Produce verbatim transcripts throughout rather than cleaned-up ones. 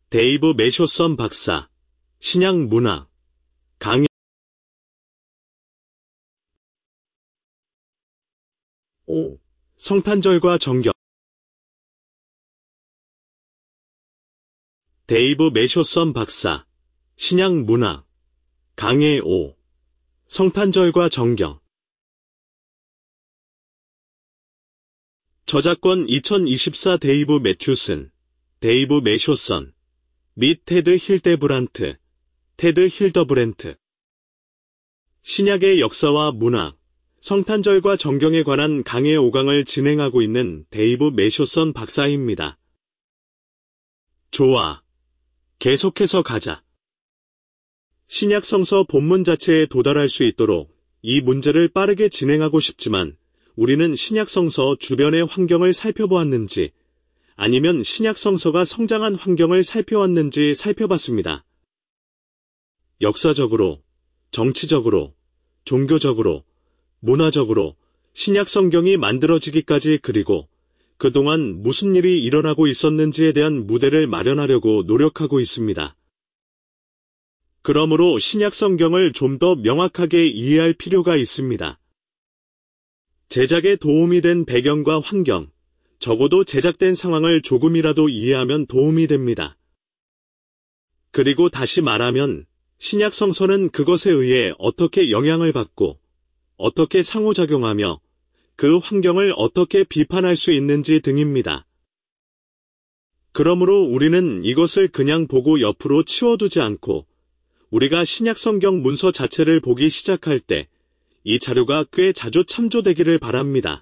데이브 매쇼선 박사, 신약 문학, 강의 오. 성탄절과 정경. 데이브 매쇼선 박사, 신약 문학, 강의 오. 성탄절과 정경. 저작권 이천이십사 데이브 매튜슨, 데이브 매쇼선, 및 테드 힐데브란트, 테드 힐더브랜트. 신약의 역사와 문학, 성탄절과 정경에 관한 강의 오 강을 진행하고 있는 데이브 매쇼선 박사입니다. 좋아. 계속해서 가자. 신약 성서 본문 자체에 도달할 수 있도록 이 문제를 빠르게 진행하고 싶지만 우리는 신약 성서 주변의 환경을 살펴보았는지 아니면 신약 성서가 성장한 환경을 살펴왔는지 살펴봤습니다. 역사적으로, 정치적으로, 종교적으로, 문화적으로 신약 성경이 만들어지기까지 그리고 그동안 무슨 일이 일어나고 있었는지에 대한 무대를 마련하려고 노력하고 있습니다. 그러므로 신약 성경을 좀 더 명확하게 이해할 필요가 있습니다. 제작에 도움이 된 배경과 환경, 적어도 제작된 상황을 조금이라도 이해하면 도움이 됩니다. 그리고 다시 말하면 신약 성서는 그것에 의해 어떻게 영향을 받고 어떻게 상호작용하며 그 환경을 어떻게 비판할 수 있는지 등입니다. 그러므로 우리는 이것을 그냥 보고 옆으로 치워두지 않고 우리가 신약 성경 문서 자체를 보기 시작할 때 이 자료가 꽤 자주 참조되기를 바랍니다.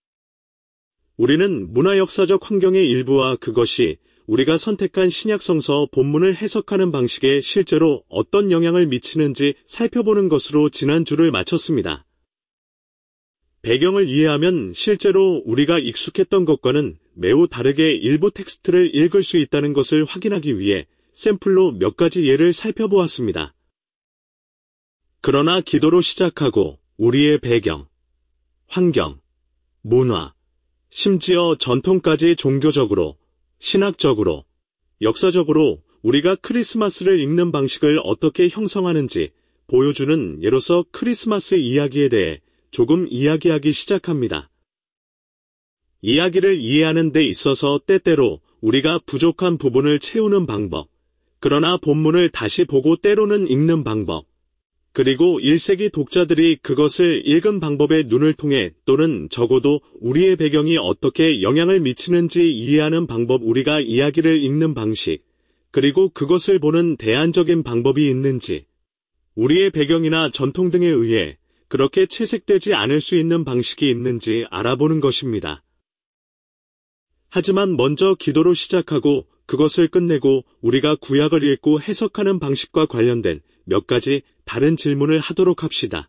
우리는 문화역사적 환경의 일부와 그것이 우리가 선택한 신약 성서 본문을 해석하는 방식에 실제로 어떤 영향을 미치는지 살펴보는 것으로 지난주를 마쳤습니다. 배경을 이해하면 실제로 우리가 익숙했던 것과는 매우 다르게 일부 텍스트를 읽을 수 있다는 것을 확인하기 위해 샘플로 몇 가지 예를 살펴보았습니다. 그러나 기도로 시작하고 우리의 배경, 환경, 문화, 심지어 전통까지 종교적으로, 신학적으로, 역사적으로 우리가 크리스마스를 읽는 방식을 어떻게 형성하는지 보여주는 예로서 크리스마스 이야기에 대해 조금 이야기하기 시작합니다. 이야기를 이해하는 데 있어서 때때로 우리가 부족한 부분을 채우는 방법, 그러나 본문을 다시 보고 때로는 읽는 방법, 그리고 일 세기 독자들이 그것을 읽은 방법의 눈을 통해 또는 적어도 우리의 배경이 어떻게 영향을 미치는지 이해하는 방법, 우리가 이야기를 읽는 방식, 그리고 그것을 보는 대안적인 방법이 있는지, 우리의 배경이나 전통 등에 의해 그렇게 채색되지 않을 수 있는 방식이 있는지 알아보는 것입니다. 하지만 먼저 기도로 시작하고 그것을 끝내고 우리가 구약을 읽고 해석하는 방식과 관련된 몇 가지 다른 질문을 하도록 합시다.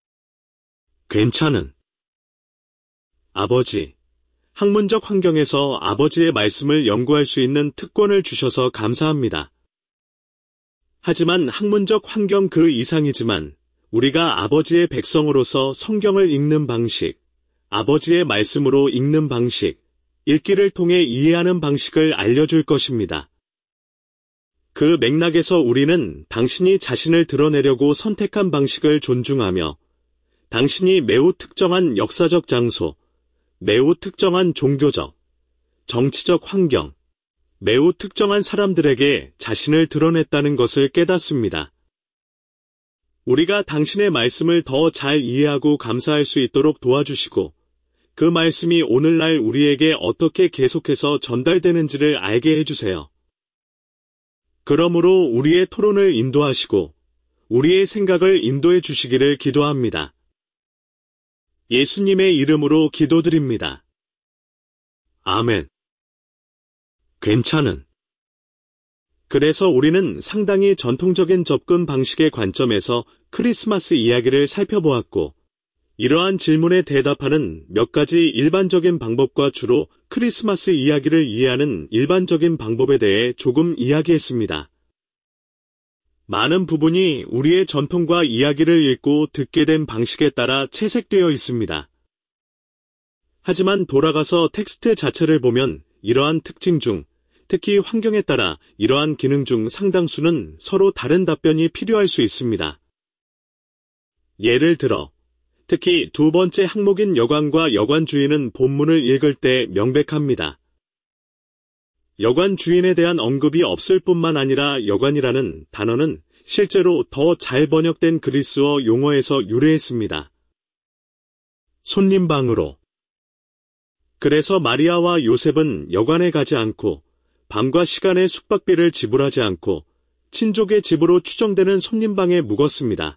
괜찮은 아버지, 학문적 환경에서 아버지의 말씀을 연구할 수 있는 특권을 주셔서 감사합니다. 하지만 학문적 환경 그 이상이지만 우리가 아버지의 백성으로서 성경을 읽는 방식, 아버지의 말씀으로 읽는 방식, 읽기를 통해 이해하는 방식을 알려줄 것입니다. 그 맥락에서 우리는 당신이 자신을 드러내려고 선택한 방식을 존중하며 당신이 매우 특정한 역사적 장소, 매우 특정한 종교적, 정치적 환경, 매우 특정한 사람들에게 자신을 드러냈다는 것을 깨닫습니다. 우리가 당신의 말씀을 더 잘 이해하고 감사할 수 있도록 도와주시고 그 말씀이 오늘날 우리에게 어떻게 계속해서 전달되는지를 알게 해주세요. 그러므로 우리의 토론을 인도하시고 우리의 생각을 인도해 주시기를 기도합니다. 예수님의 이름으로 기도드립니다. 아멘. 괜찮은 그래서 우리는 상당히 전통적인 접근 방식의 관점에서 크리스마스 이야기를 살펴보았고 이러한 질문에 대답하는 몇 가지 일반적인 방법과 주로 크리스마스 이야기를 이해하는 일반적인 방법에 대해 조금 이야기했습니다. 많은 부분이 우리의 전통과 이야기를 읽고 듣게 된 방식에 따라 채색되어 있습니다. 하지만 돌아가서 텍스트 자체를 보면 이러한 특징 중 특히 환경에 따라 이러한 기능 중 상당수는 서로 다른 답변이 필요할 수 있습니다. 예를 들어, 특히 두 번째 항목인 여관과 여관주인은 본문을 읽을 때 명백합니다. 여관주인에 대한 언급이 없을 뿐만 아니라 여관이라는 단어는 실제로 더 잘 번역된 그리스어 용어에서 유래했습니다. 손님방으로. 그래서 마리아와 요셉은 여관에 가지 않고 밤과 시간에 숙박비를 지불하지 않고 친족의 집으로 추정되는 손님방에 묵었습니다.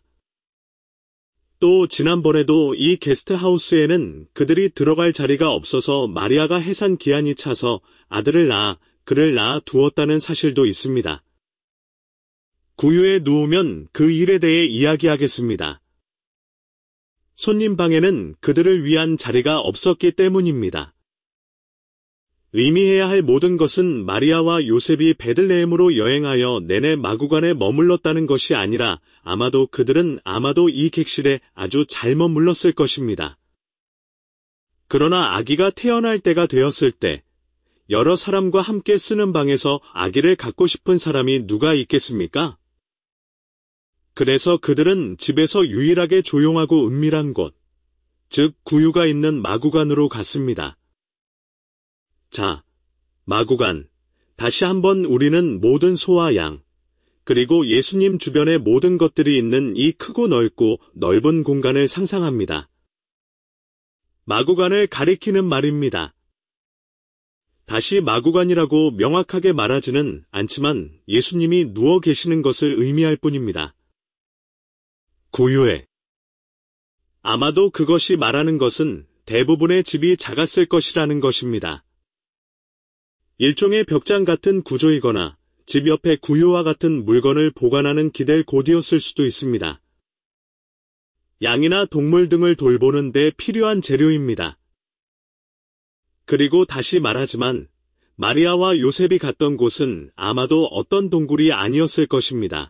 또 지난번에도 이 게스트하우스에는 그들이 들어갈 자리가 없어서 마리아가 해산 기한이 차서 아들을 낳아 그를 낳아 두었다는 사실도 있습니다. 구유에 누우면 그 일에 대해 이야기하겠습니다. 손님방에는 그들을 위한 자리가 없었기 때문입니다. 의미해야 할 모든 것은 마리아와 요셉이 베들레헴으로 여행하여 내내 마구간에 머물렀다는 것이 아니라 아마도 그들은 아마도 이 객실에 아주 잘 머물렀을 것입니다. 그러나 아기가 태어날 때가 되었을 때 여러 사람과 함께 쓰는 방에서 아기를 갖고 싶은 사람이 누가 있겠습니까? 그래서 그들은 집에서 유일하게 조용하고 은밀한 곳, 즉 구유가 있는 마구간으로 갔습니다. 자, 마구간. 다시 한번 우리는 모든 소와 양, 그리고 예수님 주변의 모든 것들이 있는 이 크고 넓고 넓은 공간을 상상합니다. 마구간을 가리키는 말입니다. 다시 마구간이라고 명확하게 말하지는 않지만 예수님이 누워 계시는 것을 의미할 뿐입니다. 구유에. 아마도 그것이 말하는 것은 대부분의 집이 작았을 것이라는 것입니다. 일종의 벽장 같은 구조이거나 집 옆에 구유와 같은 물건을 보관하는 기댈 곳이었을 수도 있습니다. 양이나 동물 등을 돌보는 데 필요한 재료입니다. 그리고 다시 말하지만 마리아와 요셉이 갔던 곳은 아마도 어떤 동굴이 아니었을 것입니다.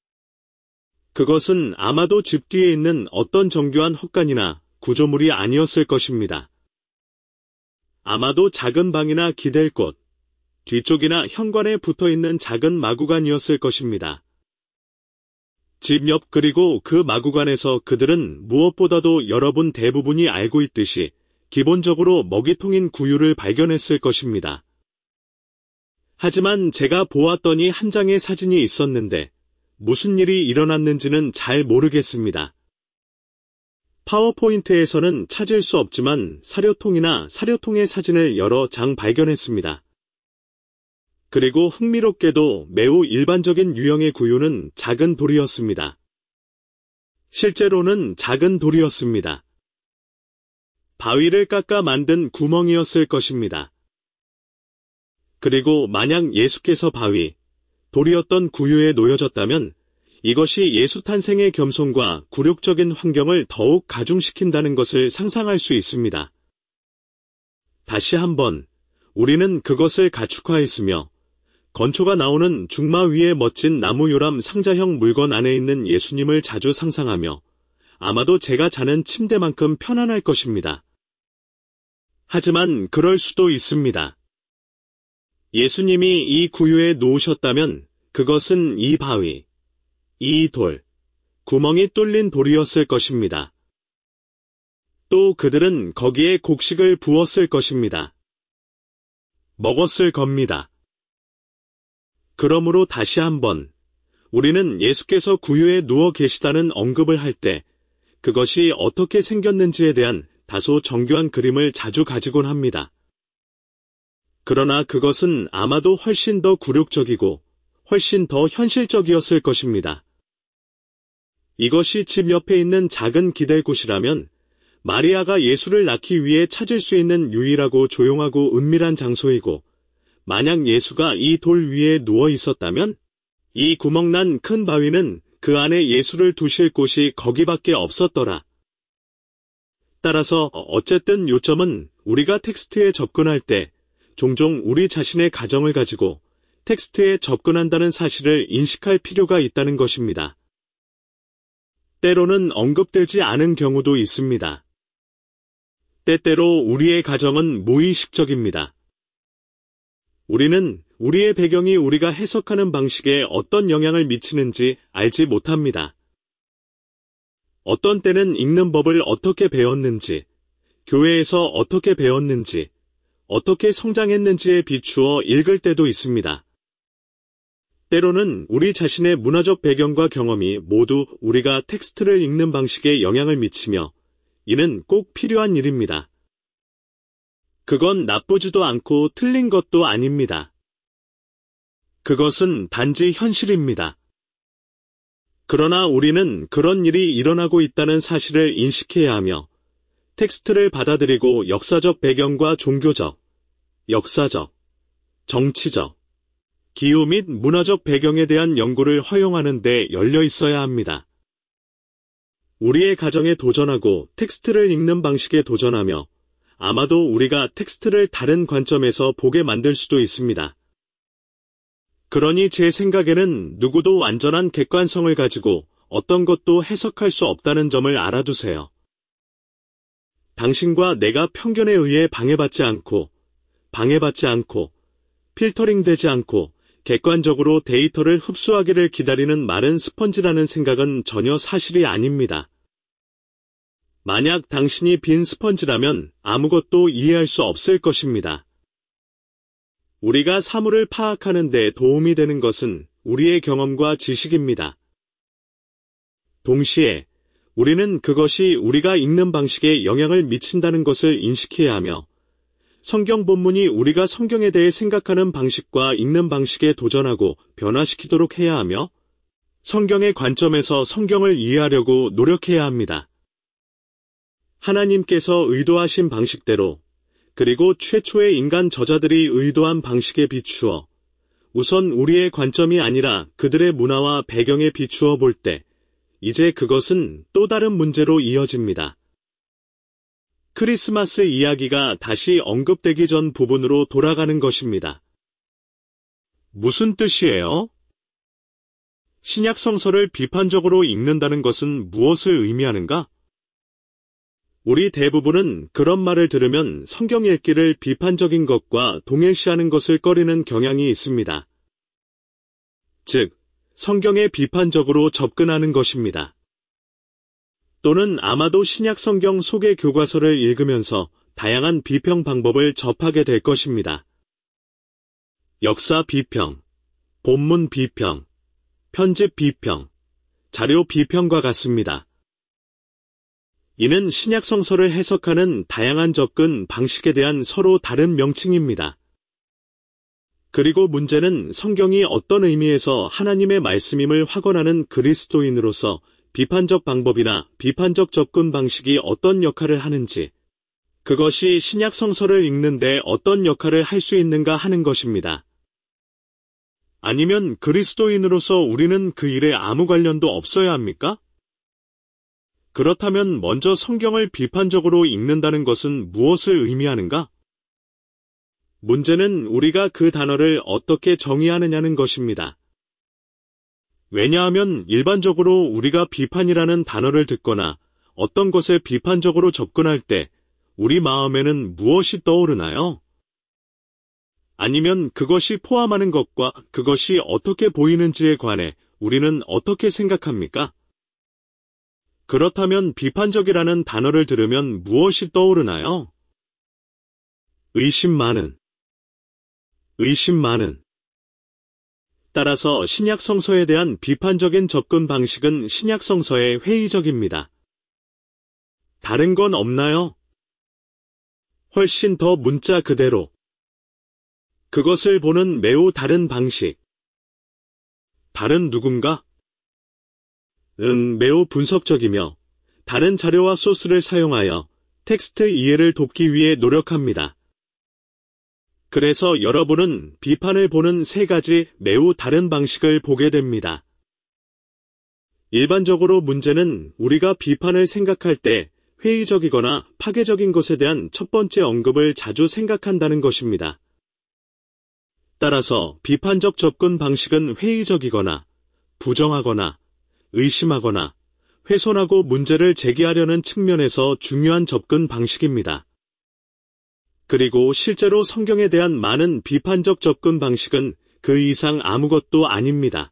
그것은 아마도 집 뒤에 있는 어떤 정교한 헛간이나 구조물이 아니었을 것입니다. 아마도 작은 방이나 기댈 곳, 뒤쪽이나 현관에 붙어있는 작은 마구간이었을 것입니다. 집 옆 그리고 그 마구간에서 그들은 무엇보다도 여러분 대부분이 알고 있듯이 기본적으로 먹이통인 구유를 발견했을 것입니다. 하지만 제가 보았더니 한 장의 사진이 있었는데 무슨 일이 일어났는지는 잘 모르겠습니다. 파워포인트에서는 찾을 수 없지만 사료통이나 사료통의 사진을 여러 장 발견했습니다. 그리고 흥미롭게도 매우 일반적인 유형의 구유는 작은 돌이었습니다. 실제로는 작은 돌이었습니다. 바위를 깎아 만든 구멍이었을 것입니다. 그리고 만약 예수께서 바위, 돌이었던 구유에 놓여졌다면 이것이 예수 탄생의 겸손과 굴욕적인 환경을 더욱 가중시킨다는 것을 상상할 수 있습니다. 다시 한번 우리는 그것을 가축화했으며 건초가 나오는 중마 위에 멋진 나무 요람 상자형 물건 안에 있는 예수님을 자주 상상하며 아마도 제가 자는 침대만큼 편안할 것입니다. 하지만 그럴 수도 있습니다. 예수님이 이 구유에 놓으셨다면 그것은 이 바위, 이 돌, 구멍이 뚫린 돌이었을 것입니다. 또 그들은 거기에 곡식을 부었을 것입니다. 먹었을 겁니다. 그러므로 다시 한번 우리는 예수께서 구유에 누워 계시다는 언급을 할 때 그것이 어떻게 생겼는지에 대한 다소 정교한 그림을 자주 가지곤 합니다. 그러나 그것은 아마도 훨씬 더 굴욕적이고 훨씬 더 현실적이었을 것입니다. 이것이 집 옆에 있는 작은 기댈 곳이라면 마리아가 예수를 낳기 위해 찾을 수 있는 유일하고 조용하고 은밀한 장소이고 만약 예수가 이 돌 위에 누워 있었다면 이 구멍난 큰 바위는 그 안에 예수를 두실 곳이 거기밖에 없었더라. 따라서 어쨌든 요점은 우리가 텍스트에 접근할 때 종종 우리 자신의 가정을 가지고 텍스트에 접근한다는 사실을 인식할 필요가 있다는 것입니다. 때로는 언급되지 않은 경우도 있습니다. 때때로 우리의 가정은 무의식적입니다. 우리는 우리의 배경이 우리가 해석하는 방식에 어떤 영향을 미치는지 알지 못합니다. 어떤 때는 읽는 법을 어떻게 배웠는지, 교회에서 어떻게 배웠는지, 어떻게 성장했는지에 비추어 읽을 때도 있습니다. 때로는 우리 자신의 문화적 배경과 경험이 모두 우리가 텍스트를 읽는 방식에 영향을 미치며 이는 꼭 필요한 일입니다. 그건 나쁘지도 않고 틀린 것도 아닙니다. 그것은 단지 현실입니다. 그러나 우리는 그런 일이 일어나고 있다는 사실을 인식해야 하며 텍스트를 받아들이고 역사적 배경과 종교적, 역사적, 정치적, 기후 및 문화적 배경에 대한 연구를 허용하는 데 열려 있어야 합니다. 우리의 가정에 도전하고 텍스트를 읽는 방식에 도전하며 아마도 우리가 텍스트를 다른 관점에서 보게 만들 수도 있습니다. 그러니 제 생각에는 누구도 완전한 객관성을 가지고 어떤 것도 해석할 수 없다는 점을 알아두세요. 당신과 내가 편견에 의해 방해받지 않고, 방해받지 않고, 필터링되지 않고, 객관적으로 데이터를 흡수하기를 기다리는 마른 스펀지라는 생각은 전혀 사실이 아닙니다. 만약 당신이 빈 스펀지라면 아무것도 이해할 수 없을 것입니다. 우리가 사물을 파악하는 데 도움이 되는 것은 우리의 경험과 지식입니다. 동시에 우리는 그것이 우리가 읽는 방식에 영향을 미친다는 것을 인식해야 하며 성경 본문이 우리가 성경에 대해 생각하는 방식과 읽는 방식에 도전하고 변화시키도록 해야 하며 성경의 관점에서 성경을 이해하려고 노력해야 합니다. 하나님께서 의도하신 방식대로 그리고 최초의 인간 저자들이 의도한 방식에 비추어 우선 우리의 관점이 아니라 그들의 문화와 배경에 비추어 볼 때 이제 그것은 또 다른 문제로 이어집니다. 크리스마스 이야기가 다시 언급되기 전 부분으로 돌아가는 것입니다. 무슨 뜻이에요? 신약 성서를 비판적으로 읽는다는 것은 무엇을 의미하는가? 우리 대부분은 그런 말을 들으면 성경 읽기를 비판적인 것과 동일시하는 것을 꺼리는 경향이 있습니다. 즉, 성경에 비판적으로 접근하는 것입니다. 또는 아마도 신약 성경 소개 교과서를 읽으면서 다양한 비평 방법을 접하게 될 것입니다. 역사 비평, 본문 비평, 편집 비평, 자료 비평과 같습니다. 이는 신약 성서를 해석하는 다양한 접근 방식에 대한 서로 다른 명칭입니다. 그리고 문제는 성경이 어떤 의미에서 하나님의 말씀임을 확언하는 그리스도인으로서 비판적 방법이나 비판적 접근 방식이 어떤 역할을 하는지, 그것이 신약 성서를 읽는데 어떤 역할을 할 수 있는가 하는 것입니다. 아니면 그리스도인으로서 우리는 그 일에 아무 관련도 없어야 합니까? 그렇다면 먼저 성경을 비판적으로 읽는다는 것은 무엇을 의미하는가? 문제는 우리가 그 단어를 어떻게 정의하느냐는 것입니다. 왜냐하면 일반적으로 우리가 비판이라는 단어를 듣거나 어떤 것에 비판적으로 접근할 때 우리 마음에는 무엇이 떠오르나요? 아니면 그것이 포함하는 것과 그것이 어떻게 보이는지에 관해 우리는 어떻게 생각합니까? 그렇다면 비판적이라는 단어를 들으면 무엇이 떠오르나요? 의심 많은, 의심 많은. 따라서 신약 성서에 대한 비판적인 접근 방식은 신약 성서에 회의적입니다. 다른 건 없나요? 훨씬 더 문자 그대로. 그것을 보는 매우 다른 방식. 다른 누군가? 응, 매우 분석적이며 다른 자료와 소스를 사용하여 텍스트 이해를 돕기 위해 노력합니다. 그래서 여러분은 비판을 보는 세 가지 매우 다른 방식을 보게 됩니다. 일반적으로 문제는 우리가 비판을 생각할 때 회의적이거나 파괴적인 것에 대한 첫 번째 언급을 자주 생각한다는 것입니다. 따라서 비판적 접근 방식은 회의적이거나 부정하거나 의심하거나 훼손하고 문제를 제기하려는 측면에서 중요한 접근 방식입니다. 그리고 실제로 성경에 대한 많은 비판적 접근 방식은 그 이상 아무것도 아닙니다.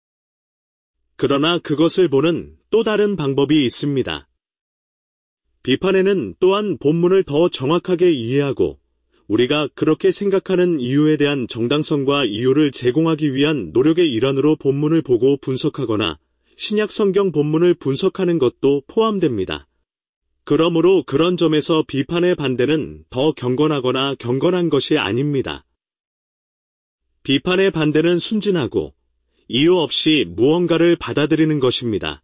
그러나 그것을 보는 또 다른 방법이 있습니다. 비판에는 또한 본문을 더 정확하게 이해하고 우리가 그렇게 생각하는 이유에 대한 정당성과 이유를 제공하기 위한 노력의 일환으로 본문을 보고 분석하거나 신약 성경 본문을 분석하는 것도 포함됩니다. 그러므로 그런 점에서 비판의 반대는 더 경건하거나 경건한 것이 아닙니다. 비판의 반대는 순진하고 이유 없이 무언가를 받아들이는 것입니다.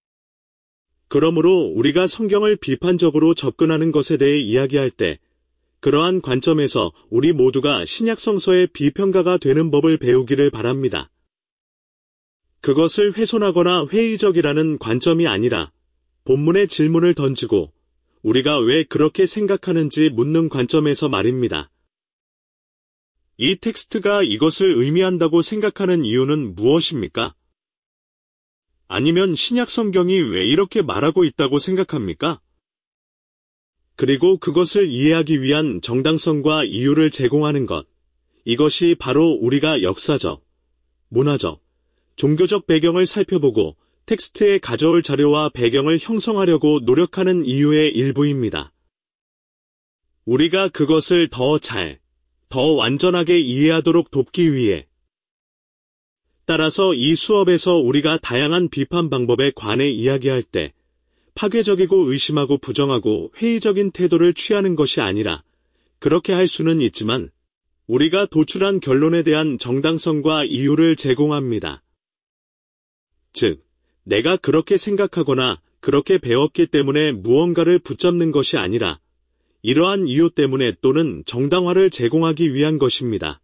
그러므로 우리가 성경을 비판적으로 접근하는 것에 대해 이야기할 때 그러한 관점에서 우리 모두가 신약 성서의 비평가가 되는 법을 배우기를 바랍니다. 그것을 훼손하거나 회의적이라는 관점이 아니라 본문의 질문을 던지고 우리가 왜 그렇게 생각하는지 묻는 관점에서 말입니다. 이 텍스트가 이것을 의미한다고 생각하는 이유는 무엇입니까? 아니면 신약 성경이 왜 이렇게 말하고 있다고 생각합니까? 그리고 그것을 이해하기 위한 정당성과 이유를 제공하는 것, 이것이 바로 우리가 역사적, 문화적, 종교적 배경을 살펴보고 텍스트에 가져올 자료와 배경을 형성하려고 노력하는 이유의 일부입니다. 우리가 그것을 더 잘, 더 완전하게 이해하도록 돕기 위해 따라서 이 수업에서 우리가 다양한 비판 방법에 관해 이야기할 때 파괴적이고 의심하고 부정하고 회의적인 태도를 취하는 것이 아니라 그렇게 할 수는 있지만 우리가 도출한 결론에 대한 정당성과 이유를 제공합니다. 즉, 내가 그렇게 생각하거나 그렇게 배웠기 때문에 무언가를 붙잡는 것이 아니라 이러한 이유 때문에 또는 정당화를 제공하기 위한 것입니다.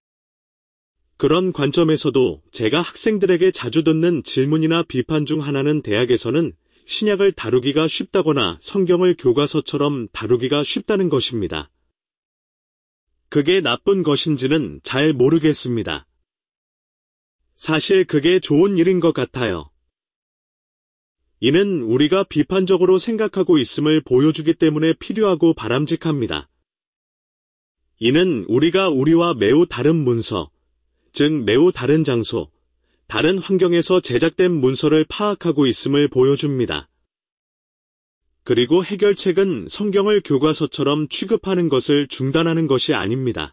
그런 관점에서도 제가 학생들에게 자주 듣는 질문이나 비판 중 하나는 대학에서는 신약을 다루기가 쉽다거나 성경을 교과서처럼 다루기가 쉽다는 것입니다. 그게 나쁜 것인지는 잘 모르겠습니다. 사실 그게 좋은 일인 것 같아요. 이는 우리가 비판적으로 생각하고 있음을 보여주기 때문에 필요하고 바람직합니다. 이는 우리가 우리와 매우 다른 문서, 즉 매우 다른 장소, 다른 환경에서 제작된 문서를 파악하고 있음을 보여줍니다. 그리고 해결책은 성경을 교과서처럼 취급하는 것을 중단하는 것이 아닙니다.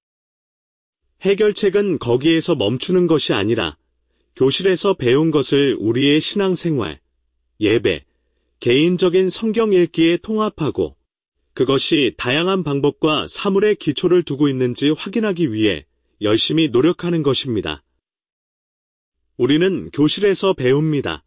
해결책은 거기에서 멈추는 것이 아니라 교실에서 배운 것을 우리의 신앙생활, 예배, 개인적인 성경 읽기에 통합하고 그것이 다양한 방법과 사물의 기초를 두고 있는지 확인하기 위해 열심히 노력하는 것입니다. 우리는 교실에서 배웁니다.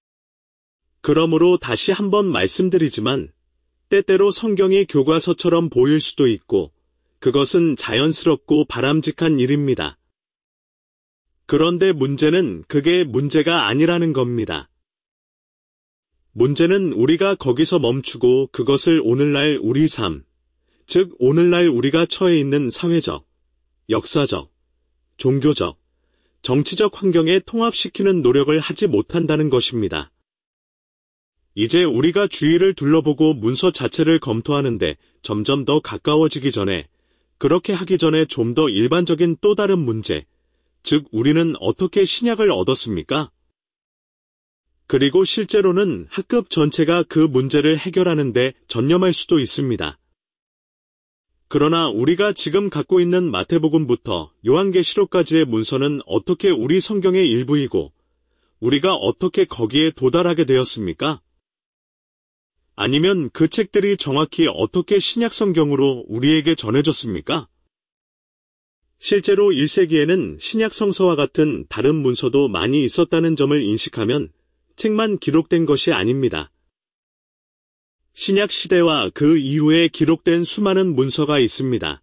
그러므로 다시 한번 말씀드리지만 때때로 성경이 교과서처럼 보일 수도 있고 그것은 자연스럽고 바람직한 일입니다. 그런데 문제는 그게 문제가 아니라는 겁니다. 문제는 우리가 거기서 멈추고 그것을 오늘날 우리 삶, 즉 오늘날 우리가 처해 있는 사회적, 역사적, 종교적, 정치적 환경에 통합시키는 노력을 하지 못한다는 것입니다. 이제 우리가 주위를 둘러보고 문서 자체를 검토하는데 점점 더 가까워지기 전에, 그렇게 하기 전에 좀 더 일반적인 또 다른 문제, 즉 우리는 어떻게 신약을 얻었습니까? 그리고 실제로는 학급 전체가 그 문제를 해결하는 데 전념할 수도 있습니다. 그러나 우리가 지금 갖고 있는 마태복음부터 요한계시록까지의 문서는 어떻게 우리 성경의 일부이고 우리가 어떻게 거기에 도달하게 되었습니까? 아니면 그 책들이 정확히 어떻게 신약 성경으로 우리에게 전해졌습니까? 실제로 일 세기에는 신약 성서와 같은 다른 문서도 많이 있었다는 점을 인식하면 책만 기록된 것이 아닙니다. 신약 시대와 그 이후에 기록된 수많은 문서가 있습니다.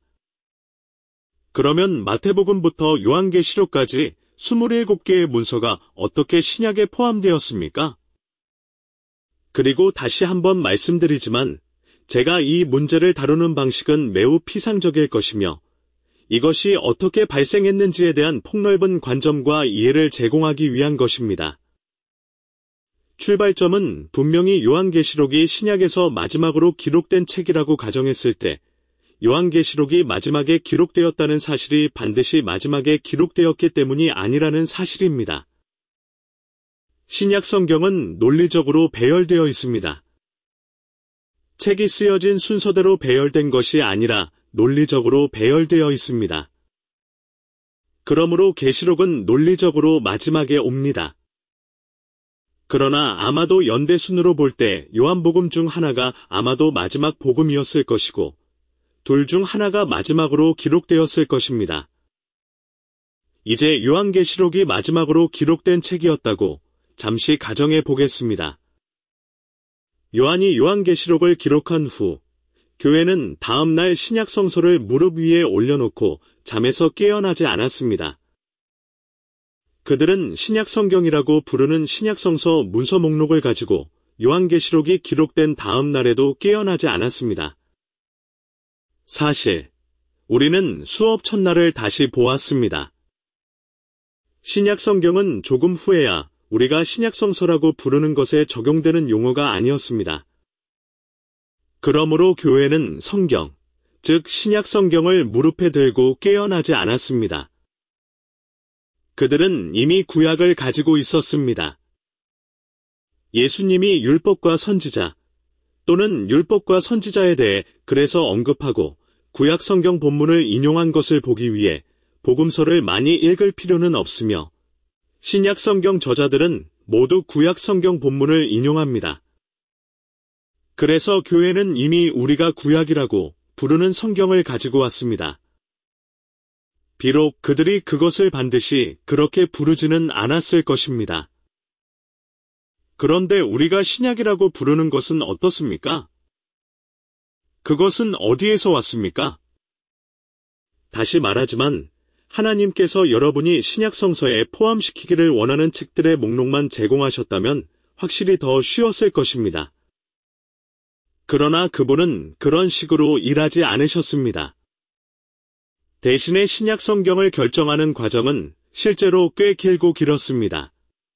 그러면 마태복음부터 요한계시록까지 스물일곱 개의 문서가 어떻게 신약에 포함되었습니까? 그리고 다시 한번 말씀드리지만 제가 이 문제를 다루는 방식은 매우 피상적일 것이며 이것이 어떻게 발생했는지에 대한 폭넓은 관점과 이해를 제공하기 위한 것입니다. 출발점은 분명히 요한계시록이 신약에서 마지막으로 기록된 책이라고 가정했을 때 요한계시록이 마지막에 기록되었다는 사실이 반드시 마지막에 기록되었기 때문이 아니라는 사실입니다. 신약 성경은 논리적으로 배열되어 있습니다. 책이 쓰여진 순서대로 배열된 것이 아니라 논리적으로 배열되어 있습니다. 그러므로 계시록은 논리적으로 마지막에 옵니다. 그러나 아마도 연대순으로 볼 때 요한복음 중 하나가 아마도 마지막 복음이었을 것이고 둘 중 하나가 마지막으로 기록되었을 것입니다. 이제 요한계시록이 마지막으로 기록된 책이었다고 잠시 가정해 보겠습니다. 요한이 요한계시록을 기록한 후 교회는 다음 날 신약 성서를 무릎 위에 올려놓고 잠에서 깨어나지 않았습니다. 그들은 신약 성경이라고 부르는 신약 성서 문서 목록을 가지고 요한계시록이 기록된 다음 날에도 깨어나지 않았습니다. 사실 우리는 수업 첫날을 다시 보았습니다. 신약 성경은 조금 후에야 우리가 신약 성서라고 부르는 것에 적용되는 용어가 아니었습니다. 그러므로 교회는 성경, 즉 신약 성경을 무릎에 들고 깨어나지 않았습니다. 그들은 이미 구약을 가지고 있었습니다. 예수님이 율법과 선지자 또는 율법과 선지자에 대해 그래서 언급하고 구약 성경 본문을 인용한 것을 보기 위해 복음서를 많이 읽을 필요는 없으며 신약 성경 저자들은 모두 구약 성경 본문을 인용합니다. 그래서 교회는 이미 우리가 구약이라고 부르는 성경을 가지고 왔습니다. 비록 그들이 그것을 반드시 그렇게 부르지는 않았을 것입니다. 그런데 우리가 신약이라고 부르는 것은 어떻습니까? 그것은 어디에서 왔습니까? 다시 말하지만 하나님께서 여러분이 신약 성서에 포함시키기를 원하는 책들의 목록만 제공하셨다면 확실히 더 쉬웠을 것입니다. 그러나 그분은 그런 식으로 일하지 않으셨습니다. 대신에 신약 성경을 결정하는 과정은 실제로 꽤 길고 길었습니다.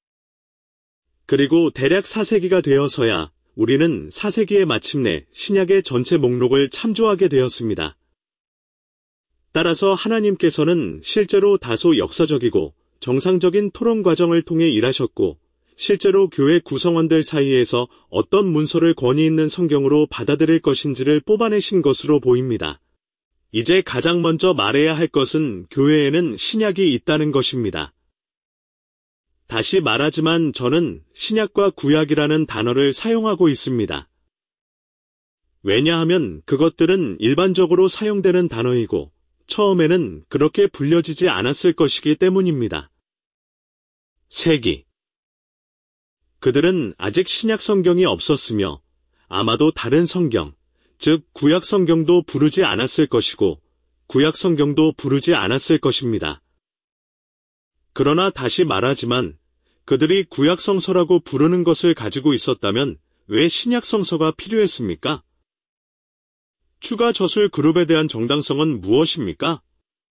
그리고 대략 사 세기가 되어서야 우리는 사 세기에 마침내 신약의 전체 목록을 참조하게 되었습니다. 따라서 하나님께서는 실제로 다소 역사적이고 정상적인 토론 과정을 통해 일하셨고 실제로 교회 구성원들 사이에서 어떤 문서를 권위 있는 성경으로 받아들일 것인지를 뽑아내신 것으로 보입니다. 이제 가장 먼저 말해야 할 것은 교회에는 신약이 있다는 것입니다. 다시 말하지만 저는 신약과 구약이라는 단어를 사용하고 있습니다. 왜냐하면 그것들은 일반적으로 사용되는 단어이고 처음에는 그렇게 불려지지 않았을 것이기 때문입니다. 세기. 그들은 아직 신약 성경이 없었으며 아마도 다른 성경, 즉 구약 성경도 부르지 않았을 것이고 구약 성경도 부르지 않았을 것입니다. 그러나 다시 말하지만 그들이 구약 성서라고 부르는 것을 가지고 있었다면 왜 신약 성서가 필요했습니까? 추가 저술 그룹에 대한 정당성은 무엇입니까?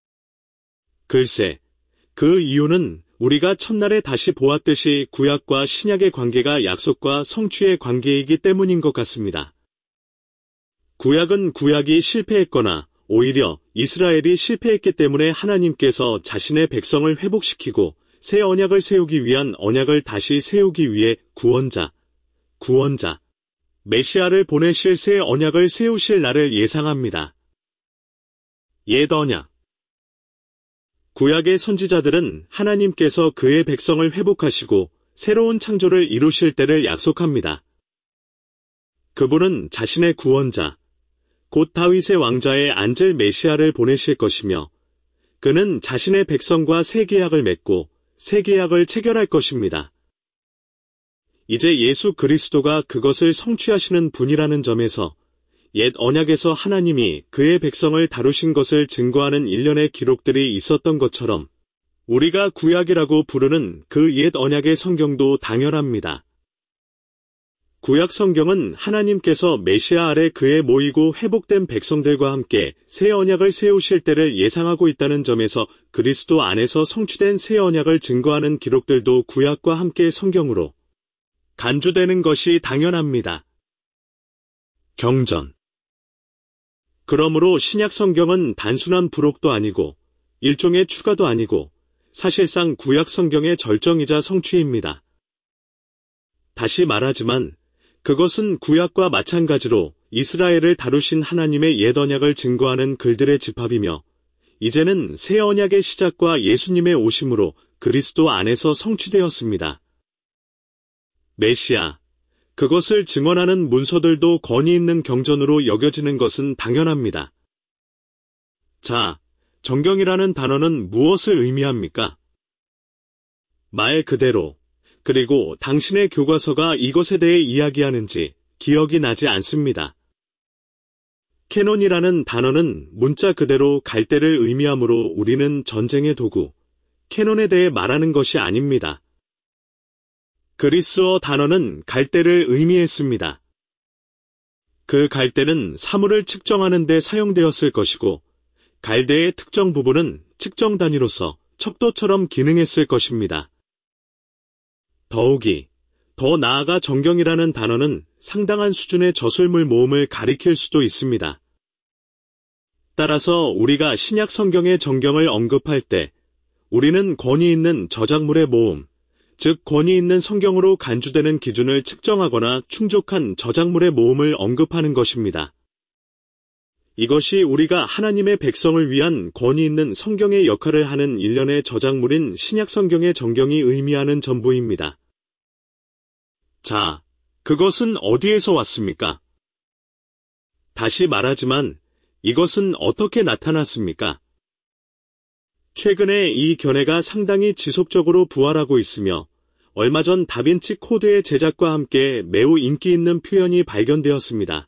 글쎄, 그 이유는 우리가 첫날에 다시 보았듯이 구약과 신약의 관계가 약속과 성취의 관계이기 때문인 것 같습니다. 구약은 구약이 실패했거나 오히려 이스라엘이 실패했기 때문에 하나님께서 자신의 백성을 회복시키고 새 언약을 세우기 위한 언약을 다시 세우기 위해 구원자, 구원자, 메시아를 보내실 새 언약을 세우실 날을 예상합니다. 옛 언약. 구약의 선지자들은 하나님께서 그의 백성을 회복하시고 새로운 창조를 이루실 때를 약속합니다. 그분은 자신의 구원자, 곧 다윗의 왕좌에 앉을 메시아를 보내실 것이며 그는 자신의 백성과 새 계약을 맺고 새 계약을 체결할 것입니다. 이제 예수 그리스도가 그것을 성취하시는 분이라는 점에서 옛 언약에서 하나님이 그의 백성을 다루신 것을 증거하는 일련의 기록들이 있었던 것처럼 우리가 구약이라고 부르는 그 옛 언약의 성경도 당연합니다. 구약 성경은 하나님께서 메시아 아래 그에 모이고 회복된 백성들과 함께 새 언약을 세우실 때를 예상하고 있다는 점에서 그리스도 안에서 성취된 새 언약을 증거하는 기록들도 구약과 함께 성경으로 간주되는 것이 당연합니다. 경전. 그러므로 신약 성경은 단순한 부록도 아니고 일종의 추가도 아니고 사실상 구약 성경의 절정이자 성취입니다. 다시 말하지만 그것은 구약과 마찬가지로 이스라엘을 다루신 하나님의 옛 언약을 증거하는 글들의 집합이며 이제는 새 언약의 시작과 예수님의 오심으로 그리스도 안에서 성취되었습니다. 메시아, 그것을 증언하는 문서들도 권위 있는 경전으로 여겨지는 것은 당연합니다. 자, 정경이라는 단어는 무엇을 의미합니까? 말 그대로, 그리고 당신의 교과서가 이것에 대해 이야기하는지 기억이 나지 않습니다. 캐논이라는 단어는 문자 그대로 갈대를 의미하므로 우리는 전쟁의 도구, 캐논에 대해 말하는 것이 아닙니다. 그리스어 단어는 갈대를 의미했습니다. 그 갈대는 사물을 측정하는 데 사용되었을 것이고 갈대의 특정 부분은 측정 단위로서 척도처럼 기능했을 것입니다. 더욱이 더 나아가 정경이라는 단어는 상당한 수준의 저술물 모음을 가리킬 수도 있습니다. 따라서 우리가 신약 성경의 정경을 언급할 때 우리는 권위 있는 저작물의 모음, 즉 권위 있는 성경으로 간주되는 기준을 측정하거나 충족한 저작물의 모음을 언급하는 것입니다. 이것이 우리가 하나님의 백성을 위한 권위 있는 성경의 역할을 하는 일련의 저작물인 신약 성경의 정경이 의미하는 전부입니다. 자, 그것은 어디에서 왔습니까? 다시 말하지만 이것은 어떻게 나타났습니까? 최근에 이 견해가 상당히 지속적으로 부활하고 있으며 얼마 전 다빈치 코드의 제작과 함께 매우 인기 있는 표현이 발견되었습니다.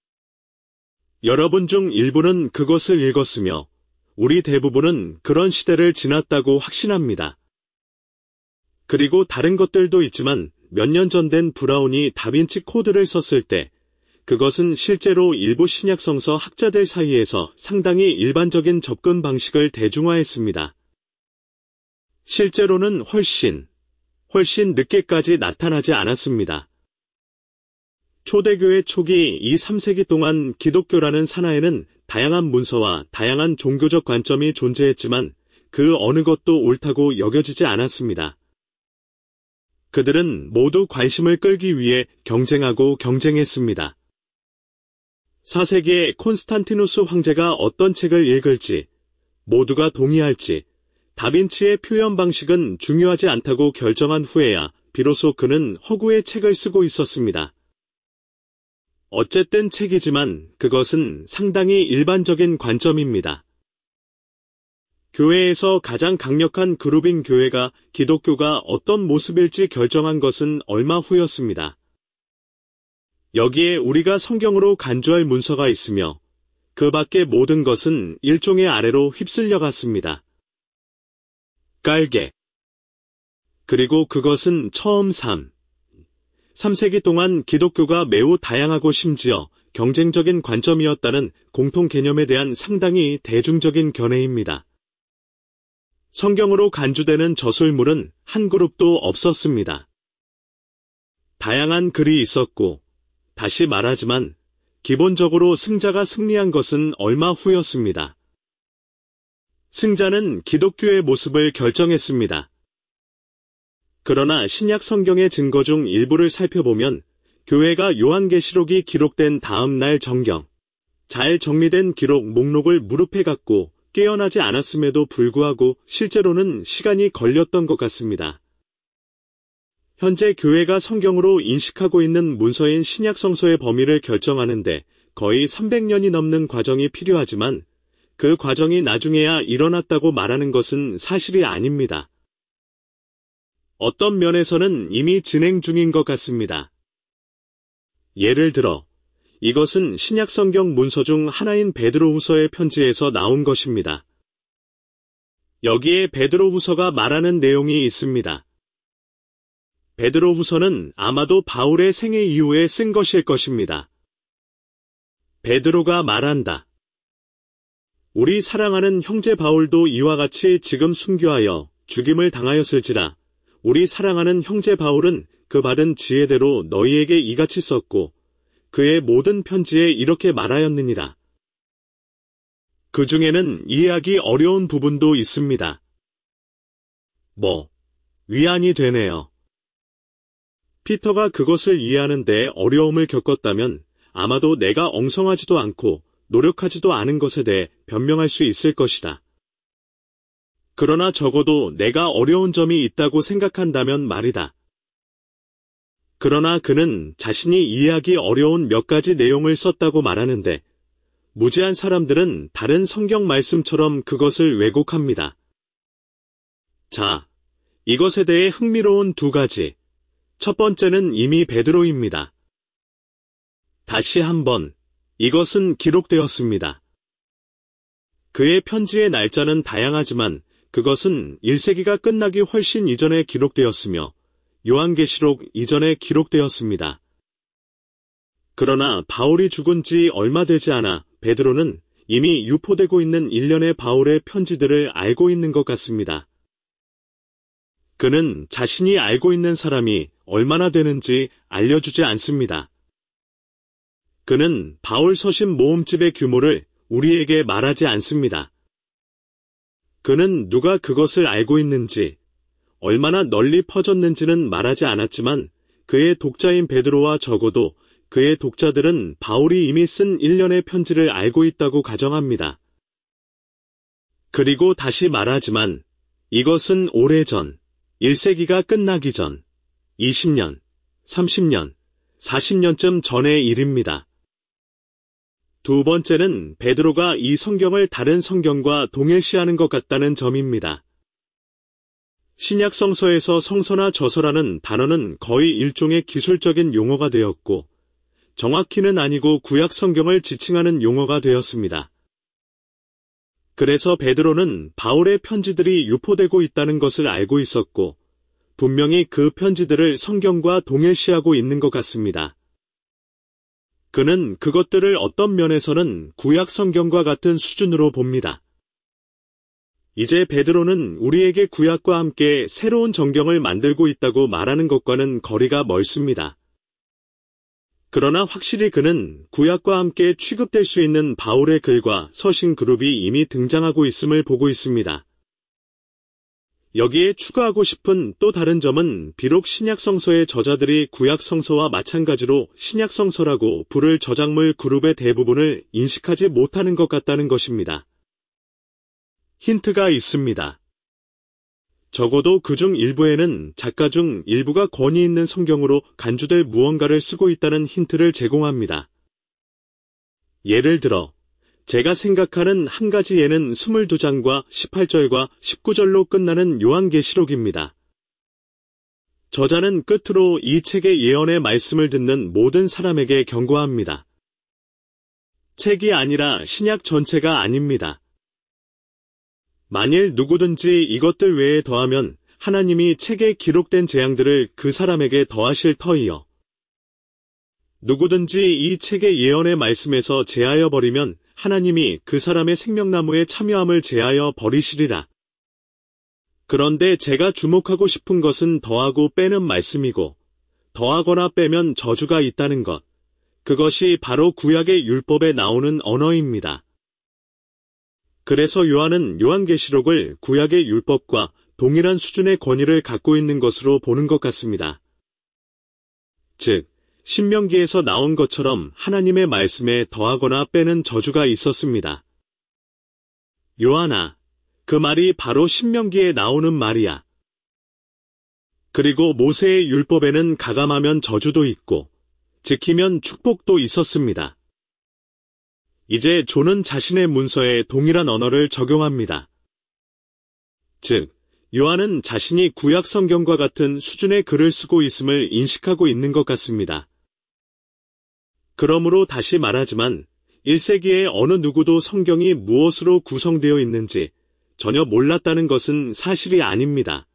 여러분 중 일부는 그것을 읽었으며 우리 대부분은 그런 시대를 지났다고 확신합니다. 그리고 다른 것들도 있지만 몇 년 전 된 브라운이 다빈치 코드를 썼을 때 그것은 실제로 일부 신약성서 학자들 사이에서 상당히 일반적인 접근 방식을 대중화했습니다. 실제로는 훨씬, 훨씬 늦게까지 나타나지 않았습니다. 초대교회 초기 이, 삼 세기 동안 기독교라는 산하에는 다양한 문서와 다양한 종교적 관점이 존재했지만 그 어느 것도 옳다고 여겨지지 않았습니다. 그들은 모두 관심을 끌기 위해 경쟁하고 경쟁했습니다. 사 세기의 콘스탄티누스 황제가 어떤 책을 읽을지, 모두가 동의할지, 다빈치의 표현 방식은 중요하지 않다고 결정한 후에야 비로소 그는 허구의 책을 쓰고 있었습니다. 어쨌든 책이지만 그것은 상당히 일반적인 관점입니다. 교회에서 가장 강력한 그룹인 교회가 기독교가 어떤 모습일지 결정한 것은 얼마 후였습니다. 여기에 우리가 성경으로 간주할 문서가 있으며 그 밖의 모든 것은 일종의 아래로 휩쓸려 갔습니다. 깔개. 그리고 그것은 처음 삼, 삼 세기 동안 기독교가 매우 다양하고 심지어 경쟁적인 관점이었다는 공통 개념에 대한 상당히 대중적인 견해입니다. 성경으로 간주되는 저술물은 한 그룹도 없었습니다. 다양한 글이 있었고 다시 말하지만 기본적으로 승자가 승리한 것은 얼마 후였습니다. 승자는 기독교의 모습을 결정했습니다. 그러나 신약 성경의 증거 중 일부를 살펴보면 교회가 요한계시록이 기록된 다음 날 정경, 잘 정리된 기록 목록을 무릎에 갖고 깨어나지 않았음에도 불구하고 실제로는 시간이 걸렸던 것 같습니다. 현재 교회가 성경으로 인식하고 있는 문서인 신약 성서의 범위를 결정하는데 거의 삼백 년이 넘는 과정이 필요하지만 그 과정이 나중에야 일어났다고 말하는 것은 사실이 아닙니다. 어떤 면에서는 이미 진행 중인 것 같습니다. 예를 들어 이것은 신약 성경 문서 중 하나인 베드로후서의 편지에서 나온 것입니다. 여기에 베드로후서가 말하는 내용이 있습니다. 베드로후서는 아마도 바울의 생애 이후에 쓴 것일 것입니다. 베드로가 말한다. 우리 사랑하는 형제 바울도 이와 같이 지금 순교하여 죽임을 당하였을지라 우리 사랑하는 형제 바울은 그 받은 지혜대로 너희에게 이같이 썼고 그의 모든 편지에 이렇게 말하였느니라. 그 중에는 이해하기 어려운 부분도 있습니다. 뭐, 위안이 되네요. 피터가 그것을 이해하는데 어려움을 겪었다면 아마도 내가 엉성하지도 않고 노력하지도 않은 것에 대해 변명할 수 있을 것이다. 그러나 적어도 내가 어려운 점이 있다고 생각한다면 말이다. 그러나 그는 자신이 이해하기 어려운 몇 가지 내용을 썼다고 말하는데 무지한 사람들은 다른 성경 말씀처럼 그것을 왜곡합니다. 자, 이것에 대해 흥미로운 두 가지. 첫 번째는 이미 베드로입니다. 다시 한번, 이것은 기록되었습니다. 그의 편지의 날짜는 다양하지만 그것은 일 세기가 끝나기 훨씬 이전에 기록되었으며 요한계시록 이전에 기록되었습니다. 그러나 바울이 죽은 지 얼마 되지 않아 베드로는 이미 유포되고 있는 일련의 바울의 편지들을 알고 있는 것 같습니다. 그는 자신이 알고 있는 사람이 얼마나 되는지 알려주지 않습니다. 그는 바울 서신 모음집의 규모를 우리에게 말하지 않습니다. 그는 누가 그것을 알고 있는지, 얼마나 널리 퍼졌는지는 말하지 않았지만 그의 독자인 베드로와 적어도 그의 독자들은 바울이 이미 쓴 일련의 편지를 알고 있다고 가정합니다. 그리고 다시 말하지만 이것은 오래전, 일 세기가 끝나기 전, 이십 년, 삼십 년, 사십 년쯤 전의 일입니다. 두 번째는 베드로가 이 성경을 다른 성경과 동일시하는 것 같다는 점입니다. 신약 성서에서 성서나 저서라는 단어는 거의 일종의 기술적인 용어가 되었고 정확히는 아니고 구약 성경을 지칭하는 용어가 되었습니다. 그래서 베드로는 바울의 편지들이 유포되고 있다는 것을 알고 있었고 분명히 그 편지들을 성경과 동일시하고 있는 것 같습니다. 그는 그것들을 어떤 면에서는 구약 성경과 같은 수준으로 봅니다. 이제 베드로는 우리에게 구약과 함께 새로운 정경을 만들고 있다고 말하는 것과는 거리가 멀습니다. 그러나 확실히 그는 구약과 함께 취급될 수 있는 바울의 글과 서신 그룹이 이미 등장하고 있음을 보고 있습니다. 여기에 추가하고 싶은 또 다른 점은 비록 신약성서의 저자들이 구약성서와 마찬가지로 신약성서라고 부를 저작물 그룹의 대부분을 인식하지 못하는 것 같다는 것입니다. 힌트가 있습니다. 적어도 그중 일부에는 작가 중 일부가 권위 있는 성경으로 간주될 무언가를 쓰고 있다는 힌트를 제공합니다. 예를 들어 제가 생각하는 한 가지 예는 이십이 장과 십팔 절과 십구 절로 끝나는 요한계시록입니다. 저자는 끝으로 이 책의 예언의 말씀을 듣는 모든 사람에게 경고합니다. 책이 아니라 신약 전체가 아닙니다. 만일 누구든지 이것들 외에 더하면 하나님이 책에 기록된 재앙들을 그 사람에게 더하실 터이요. 누구든지 이 책의 예언의 말씀에서 제하여 버리면 하나님이 그 사람의 생명나무에 참여함을 제하여 버리시리라. 그런데 제가 주목하고 싶은 것은 더하고 빼는 말씀이고 더하거나 빼면 저주가 있다는 것. 그것이 바로 구약의 율법에 나오는 언어입니다. 그래서 요한은 요한계시록을 구약의 율법과 동일한 수준의 권위를 갖고 있는 것으로 보는 것 같습니다. 즉, 신명기에서 나온 것처럼 하나님의 말씀에 더하거나 빼는 저주가 있었습니다. 요한아, 그 말이 바로 신명기에 나오는 말이야. 그리고 모세의 율법에는 가감하면 저주도 있고 지키면 축복도 있었습니다. 이제 존은 자신의 문서에 동일한 언어를 적용합니다. 즉, 요한은 자신이 구약 성경과 같은 수준의 글을 쓰고 있음을 인식하고 있는 것 같습니다. 그러므로 다시 말하지만 일 세기에 어느 누구도 성경이 무엇으로 구성되어 있는지 전혀 몰랐다는 것은 사실이 아닙니다.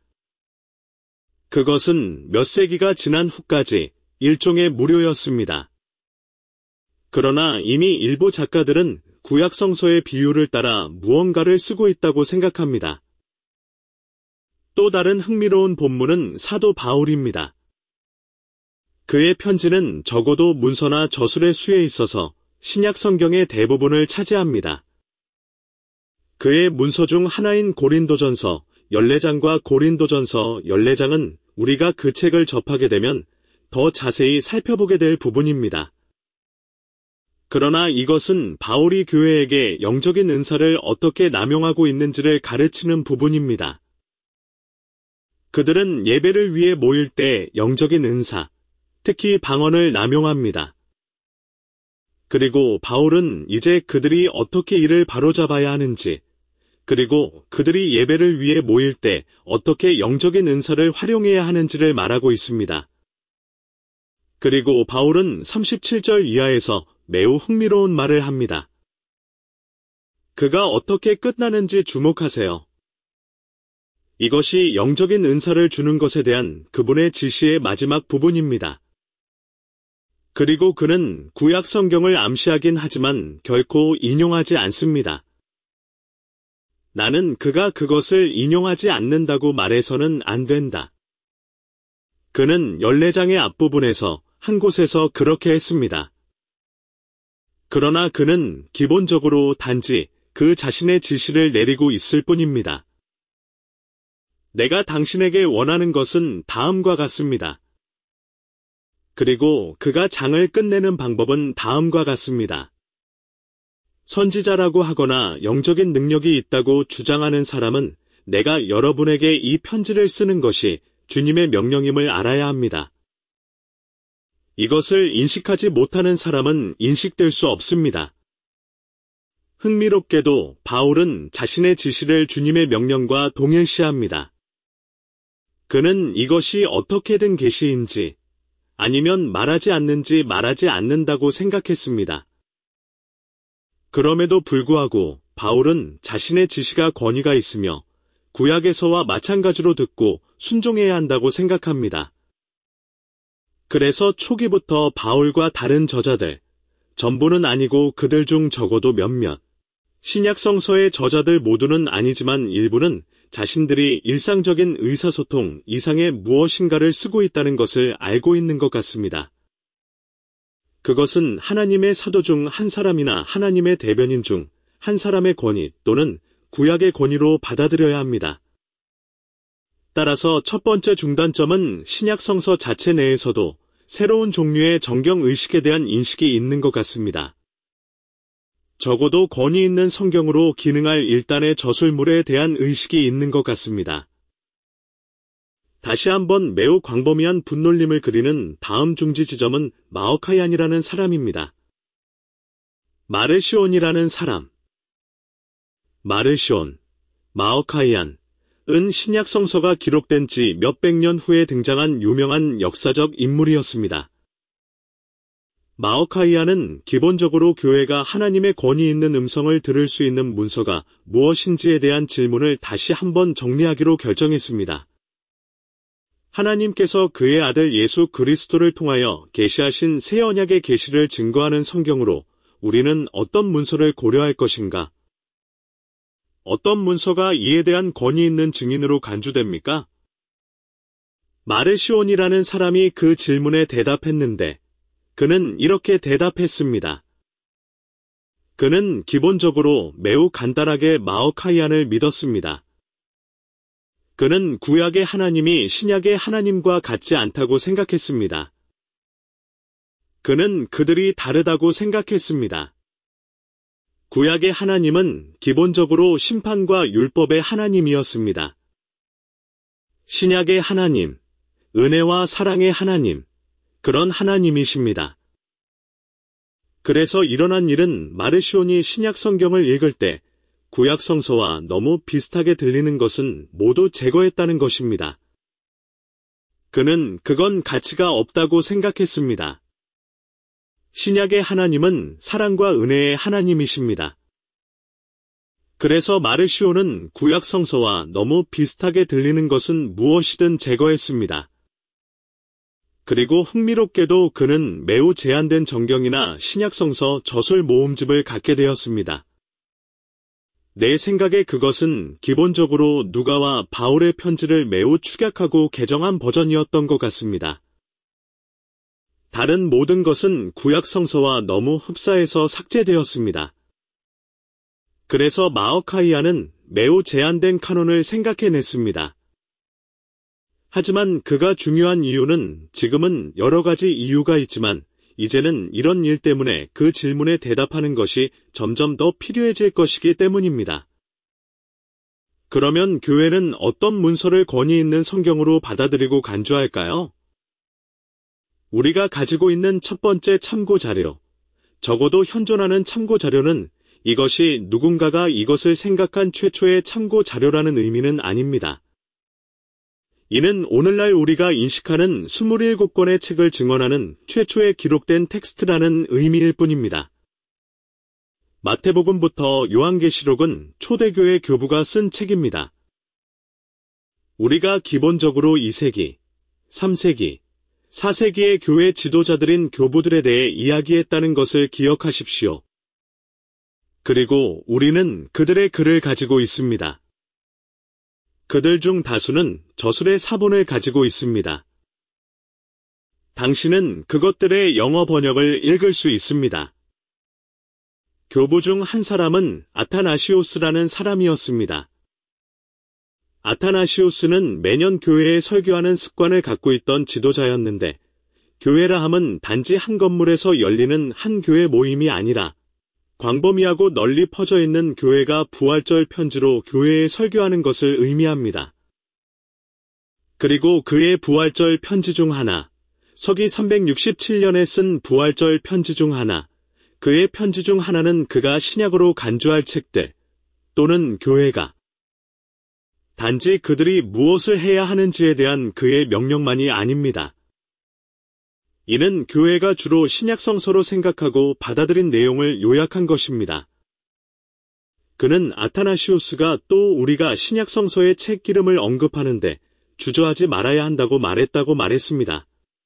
그것은 몇 세기가 지난 후까지 일종의 무료였습니다. 그러나 이미 일부 작가들은 구약 성서의 비유를 따라 무언가를 쓰고 있다고 생각합니다. 또 다른 흥미로운 본문은 사도 바울입니다. 그의 편지는 적어도 문서나 저술의 수에 있어서 신약 성경의 대부분을 차지합니다. 그의 문서 중 하나인 고린도전서 열네 장과 고린도전서 열네 장은 우리가 그 책을 접하게 되면 더 자세히 살펴보게 될 부분입니다. 그러나 이것은 바울이 교회에게 영적인 은사를 어떻게 남용하고 있는지를 가르치는 부분입니다. 그들은 예배를 위해 모일 때 영적인 은사, 특히 방언을 남용합니다. 그리고 바울은 이제 그들이 어떻게 이를 바로잡아야 하는지, 그리고 그들이 예배를 위해 모일 때 어떻게 영적인 은사를 활용해야 하는지를 말하고 있습니다. 그리고 바울은 삼십칠 절 이하에서 매우 흥미로운 말을 합니다. 그가 어떻게 끝나는지 주목하세요. 이것이 영적인 은사를 주는 것에 대한 그분의 지시의 마지막 부분입니다. 그리고 그는 구약 성경을 암시하긴 하지만 결코 인용하지 않습니다. 나는 그가 그것을 인용하지 않는다고 말해서는 안 된다. 그는 열네 장의 앞부분에서 한 곳에서 그렇게 했습니다. 그러나 그는 기본적으로 단지 그 자신의 지시를 내리고 있을 뿐입니다. 내가 당신에게 원하는 것은 다음과 같습니다. 그리고 그가 장을 끝내는 방법은 다음과 같습니다. 선지자라고 하거나 영적인 능력이 있다고 주장하는 사람은 내가 여러분에게 이 편지를 쓰는 것이 주님의 명령임을 알아야 합니다. 이것을 인식하지 못하는 사람은 인식될 수 없습니다. 흥미롭게도 바울은 자신의 지시를 주님의 명령과 동일시합니다. 그는 이것이 어떻게 된 계시인지 아니면 말하지 않는지 말하지 않는다고 생각했습니다. 그럼에도 불구하고 바울은 자신의 지시가 권위가 있으며 구약에서와 마찬가지로 듣고 순종해야 한다고 생각합니다. 그래서 초기부터 바울과 다른 저자들, 전부는 아니고 그들 중 적어도 몇몇, 신약 성서의 저자들 모두는 아니지만 일부는 자신들이 일상적인 의사소통 이상의 무엇인가를 쓰고 있다는 것을 알고 있는 것 같습니다. 그것은 하나님의 사도 중 한 사람이나 하나님의 대변인 중 한 사람의 권위 또는 구약의 권위로 받아들여야 합니다. 따라서 첫 번째 중단점은 신약 성서 자체 내에서도 새로운 종류의 정경 의식에 대한 인식이 있는 것 같습니다. 적어도 권위 있는 성경으로 기능할 일단의 저술물에 대한 의식이 있는 것 같습니다. 다시 한번 매우 광범위한 분놀림을 그리는 다음 중지 지점은 마오카이안이라는 사람입니다. 마르시온이라는 사람. 마르시온, 마오카이안, 은 신약 성서가 기록된 지 몇백 년 후에 등장한 유명한 역사적 인물이었습니다. 마오카이안은 기본적으로 교회가 하나님의 권위 있는 음성을 들을 수 있는 문서가 무엇인지에 대한 질문을 다시 한번 정리하기로 결정했습니다. 하나님께서 그의 아들 예수 그리스도를 통하여 계시하신 새 언약의 계시를 증거하는 성경으로 우리는 어떤 문서를 고려할 것인가? 어떤 문서가 이에 대한 권위 있는 증인으로 간주됩니까? 마르시온이라는 사람이 그 질문에 대답했는데 그는 이렇게 대답했습니다. 그는 기본적으로 매우 간단하게 마오카이안을 믿었습니다. 그는 구약의 하나님이 신약의 하나님과 같지 않다고 생각했습니다. 그는 그들이 다르다고 생각했습니다. 구약의 하나님은 기본적으로 심판과 율법의 하나님이었습니다. 신약의 하나님, 은혜와 사랑의 하나님, 그런 하나님이십니다. 그래서 일어난 일은 마르시온이 신약 성경을 읽을 때 구약 성서와 너무 비슷하게 들리는 것은 모두 제거했다는 것입니다. 그는 그건 가치가 없다고 생각했습니다. 신약의 하나님은 사랑과 은혜의 하나님이십니다. 그래서 마르시오는 구약 성서와 너무 비슷하게 들리는 것은 무엇이든 제거했습니다. 그리고 흥미롭게도 그는 매우 제한된 정경이나 신약 성서 저술 모음집을 갖게 되었습니다. 내 생각에 그것은 기본적으로 누가와 바울의 편지를 매우 축약하고 개정한 버전이었던 것 같습니다. 다른 모든 것은 구약 성서와 너무 흡사해서 삭제되었습니다. 그래서 마어카이아는 매우 제한된 카논을 생각해냈습니다. 하지만 그가 중요한 이유는 지금은 여러 가지 이유가 있지만 이제는 이런 일 때문에 그 질문에 대답하는 것이 점점 더 필요해질 것이기 때문입니다. 그러면 교회는 어떤 문서를 권위 있는 성경으로 받아들이고 간주할까요? 우리가 가지고 있는 첫 번째 참고 자료, 적어도 현존하는 참고 자료는 이것이 누군가가 이것을 생각한 최초의 참고 자료라는 의미는 아닙니다. 이는 오늘날 우리가 인식하는 이십칠 권의 책을 증언하는 최초의 기록된 텍스트라는 의미일 뿐입니다. 마태복음부터 요한계시록은 초대교회 교부가 쓴 책입니다. 우리가 기본적으로 이 세기, 삼 세기, 사 세기의 교회 지도자들인 교부들에 대해 이야기했다는 것을 기억하십시오. 그리고 우리는 그들의 글을 가지고 있습니다. 그들 중 다수는 저술의 사본을 가지고 있습니다. 당신은 그것들의 영어 번역을 읽을 수 있습니다. 교부 중 한 사람은 아타나시오스라는 사람이었습니다. 아타나시오스는 매년 교회에 설교하는 습관을 갖고 있던 지도자였는데 교회라 함은 단지 한 건물에서 열리는 한 교회 모임이 아니라 광범위하고 널리 퍼져 있는 교회가 부활절 편지로 교회에 설교하는 것을 의미합니다. 그리고 그의 부활절 편지 중 하나, 서기 삼백육십칠 년에 쓴 부활절 편지 중 하나, 그의 편지 중 하나는 그가 신약으로 간주할 책들, 또는 교회가 단지 그들이 무엇을 해야 하는지에 대한 그의 명령만이 아닙니다. 이는 교회가 주로 신약성서로 생각하고 받아들인 내용을 요약한 것입니다. 그는 아타나시우스가 또 우리가 신약성서의 책 기름을 언급하는데 주저하지 말아야 한다고 말했다고 말했습니다.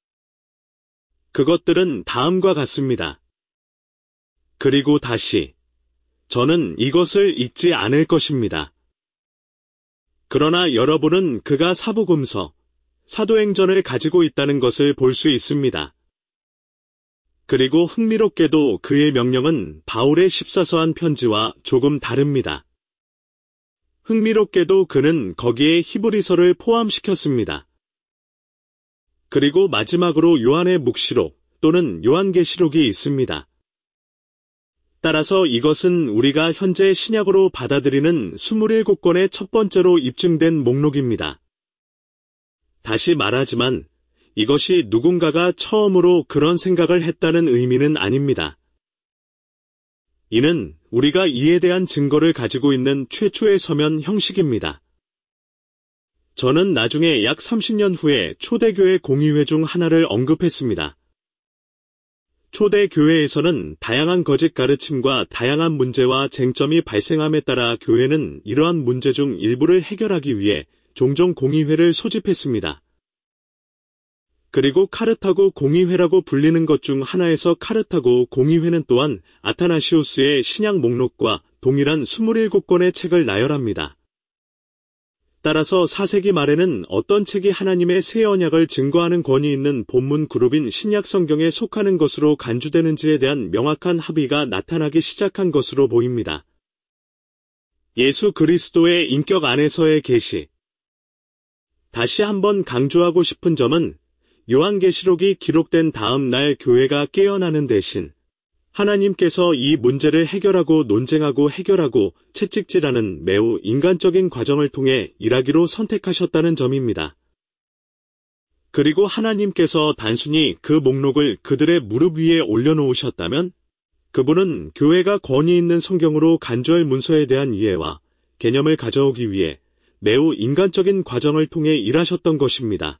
그것들은 다음과 같습니다. 그리고 다시, 저는 이것을 읽지 않을 것입니다. 그러나 여러분은 그가 사복음서, 사도행전을 가지고 있다는 것을 볼 수 있습니다. 그리고 흥미롭게도 그의 명령은 바울의 십사서한 편지와 조금 다릅니다. 흥미롭게도 그는 거기에 히브리서를 포함시켰습니다. 그리고 마지막으로 요한의 묵시록 또는 요한계시록이 있습니다. 따라서 이것은 우리가 현재 신약으로 받아들이는 이십칠 권의 첫 번째로 입증된 목록입니다. 다시 말하지만 이것이 누군가가 처음으로 그런 생각을 했다는 의미는 아닙니다. 이는 우리가 이에 대한 증거를 가지고 있는 최초의 서면 형식입니다. 저는 나중에 약 삼십 년 후에 초대교회 공의회 중 하나를 언급했습니다. 초대교회에서는 다양한 거짓 가르침과 다양한 문제와 쟁점이 발생함에 따라 교회는 이러한 문제 중 일부를 해결하기 위해 종종 공의회를 소집했습니다. 그리고 카르타고 공의회라고 불리는 것 중 하나에서 카르타고 공의회는 또한 아타나시우스의 신약 목록과 동일한 이십칠 권의 책을 나열합니다. 따라서 사 세기 말에는 어떤 책이 하나님의 새 언약을 증거하는 권위 있는 본문 그룹인 신약 성경에 속하는 것으로 간주되는지에 대한 명확한 합의가 나타나기 시작한 것으로 보입니다. 예수 그리스도의 인격 안에서의 계시. 다시 한번 강조하고 싶은 점은 요한계시록이 기록된 다음 날 교회가 깨어나는 대신 하나님께서 이 문제를 해결하고 논쟁하고 해결하고 채찍질하는 매우 인간적인 과정을 통해 일하기로 선택하셨다는 점입니다. 그리고 하나님께서 단순히 그 목록을 그들의 무릎 위에 올려놓으셨다면 그분은 교회가 권위 있는 성경으로 간주할 문서에 대한 이해와 개념을 가져오기 위해 매우 인간적인 과정을 통해 일하셨던 것입니다.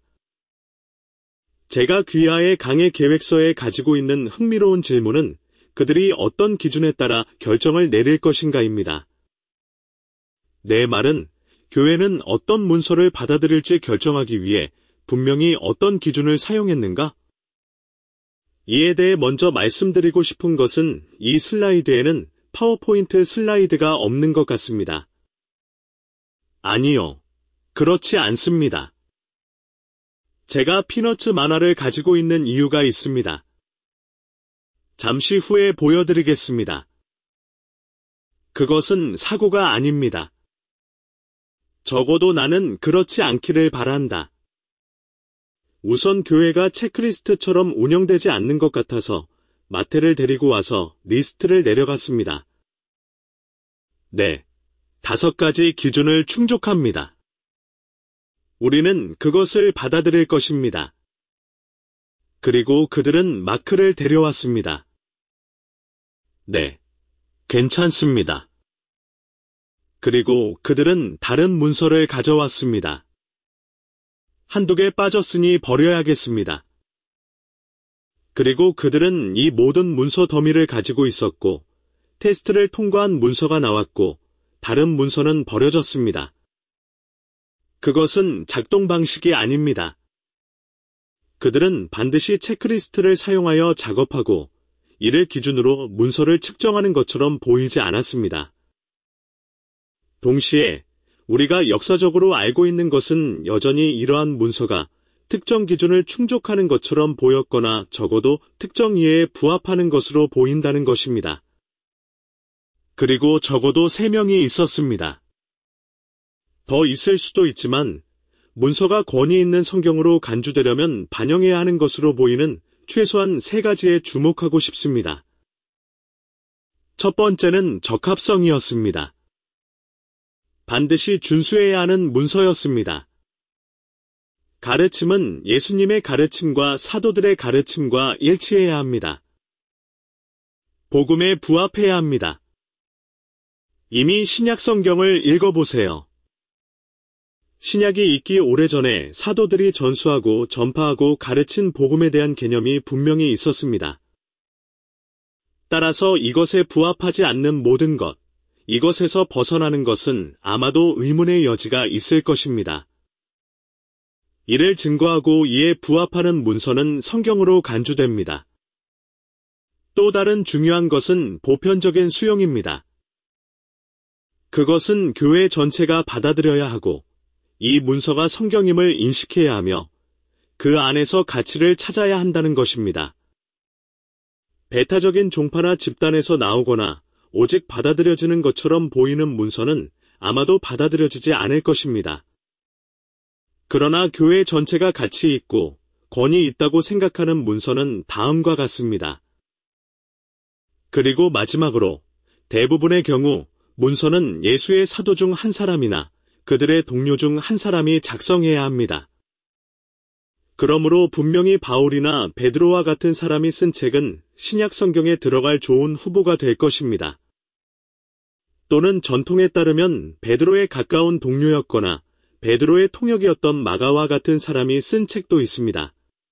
제가 귀하의 강해 계획서에 가지고 있는 흥미로운 질문은 그들이 어떤 기준에 따라 결정을 내릴 것인가입니다. 내 말은 교회는 어떤 문서를 받아들일지 결정하기 위해 분명히 어떤 기준을 사용했는가? 이에 대해 먼저 말씀드리고 싶은 것은 이 슬라이드에는 파워포인트 슬라이드가 없는 것 같습니다. 아니요, 그렇지 않습니다. 제가 피너츠 만화를 가지고 있는 이유가 있습니다. 잠시 후에 보여드리겠습니다. 그것은 사고가 아닙니다. 적어도 나는 그렇지 않기를 바란다. 우선 교회가 체크리스트처럼 운영되지 않는 것 같아서 마태를 데리고 와서 리스트를 내려갔습니다. 네, 다섯 가지 기준을 충족합니다. 우리는 그것을 받아들일 것입니다. 그리고 그들은 마크를 데려왔습니다. 네, 괜찮습니다. 그리고 그들은 다른 문서를 가져왔습니다. 한두 개 빠졌으니 버려야겠습니다. 그리고 그들은 이 모든 문서 더미를 가지고 있었고, 테스트를 통과한 문서가 나왔고, 다른 문서는 버려졌습니다. 그것은 작동 방식이 아닙니다. 그들은 반드시 체크리스트를 사용하여 작업하고, 이를 기준으로 문서를 측정하는 것처럼 보이지 않았습니다. 동시에 우리가 역사적으로 알고 있는 것은 여전히 이러한 문서가 특정 기준을 충족하는 것처럼 보였거나 적어도 특정 이해에 부합하는 것으로 보인다는 것입니다. 그리고 적어도 세 명이 있었습니다. 더 있을 수도 있지만 문서가 권위 있는 성경으로 간주되려면 반영해야 하는 것으로 보이는 최소한 세 가지에 주목하고 싶습니다. 첫 번째는 적합성이었습니다. 반드시 준수해야 하는 문서였습니다. 가르침은 예수님의 가르침과 사도들의 가르침과 일치해야 합니다. 복음에 부합해야 합니다. 이미 신약 성경을 읽어보세요. 신약이 있기 오래전에 사도들이 전수하고 전파하고 가르친 복음에 대한 개념이 분명히 있었습니다. 따라서 이것에 부합하지 않는 모든 것, 이것에서 벗어나는 것은 아마도 의문의 여지가 있을 것입니다. 이를 증거하고 이에 부합하는 문서는 성경으로 간주됩니다. 또 다른 중요한 것은 보편적인 수용입니다. 그것은 교회 전체가 받아들여야 하고 이 문서가 성경임을 인식해야 하며 그 안에서 가치를 찾아야 한다는 것입니다. 배타적인 종파나 집단에서 나오거나 오직 받아들여지는 것처럼 보이는 문서는 아마도 받아들여지지 않을 것입니다. 그러나 교회 전체가 가치 있고 권위 있다고 생각하는 문서는 다음과 같습니다. 그리고 마지막으로 대부분의 경우 문서는 예수의 사도 중 한 사람이나 그들의 동료 중 한 사람이 작성해야 합니다. 그러므로 분명히 바울이나 베드로와 같은 사람이 쓴 책은 신약 성경에 들어갈 좋은 후보가 될 것입니다. 또는 전통에 따르면 베드로의 가까운 동료였거나 베드로의 통역이었던 마가와 같은 사람이 쓴 책도 있습니다.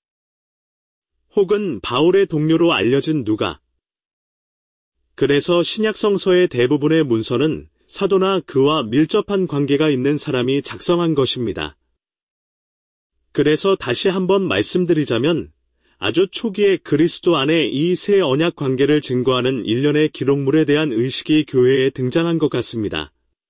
혹은 바울의 동료로 알려진 누가. 그래서 신약 성서의 대부분의 문서는 사도나 그와 밀접한 관계가 있는 사람이 작성한 것입니다. 그래서 다시 한번 말씀드리자면 아주 초기에 그리스도 안에 이 새 언약 관계를 증거하는 일련의 기록물에 대한 의식이 교회에 등장한 것 같습니다.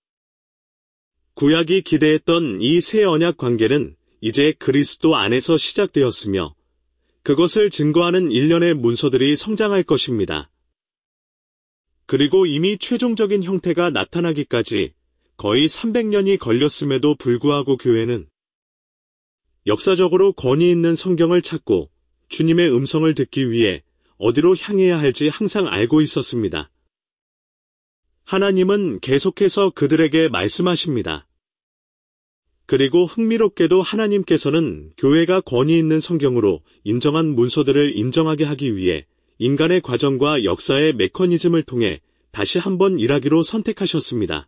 구약이 기대했던 이 새 언약 관계는 이제 그리스도 안에서 시작되었으며 그것을 증거하는 일련의 문서들이 성장할 것입니다. 그리고 이미 최종적인 형태가 나타나기까지 거의 삼백 년이 걸렸음에도 불구하고 교회는 역사적으로 권위 있는 성경을 찾고 주님의 음성을 듣기 위해 어디로 향해야 할지 항상 알고 있었습니다. 하나님은 계속해서 그들에게 말씀하십니다. 그리고 흥미롭게도 하나님께서는 교회가 권위 있는 성경으로 인정한 문서들을 인정하게 하기 위해 인간의 과정과 역사의 메커니즘을 통해 다시 한번 일하기로 선택하셨습니다.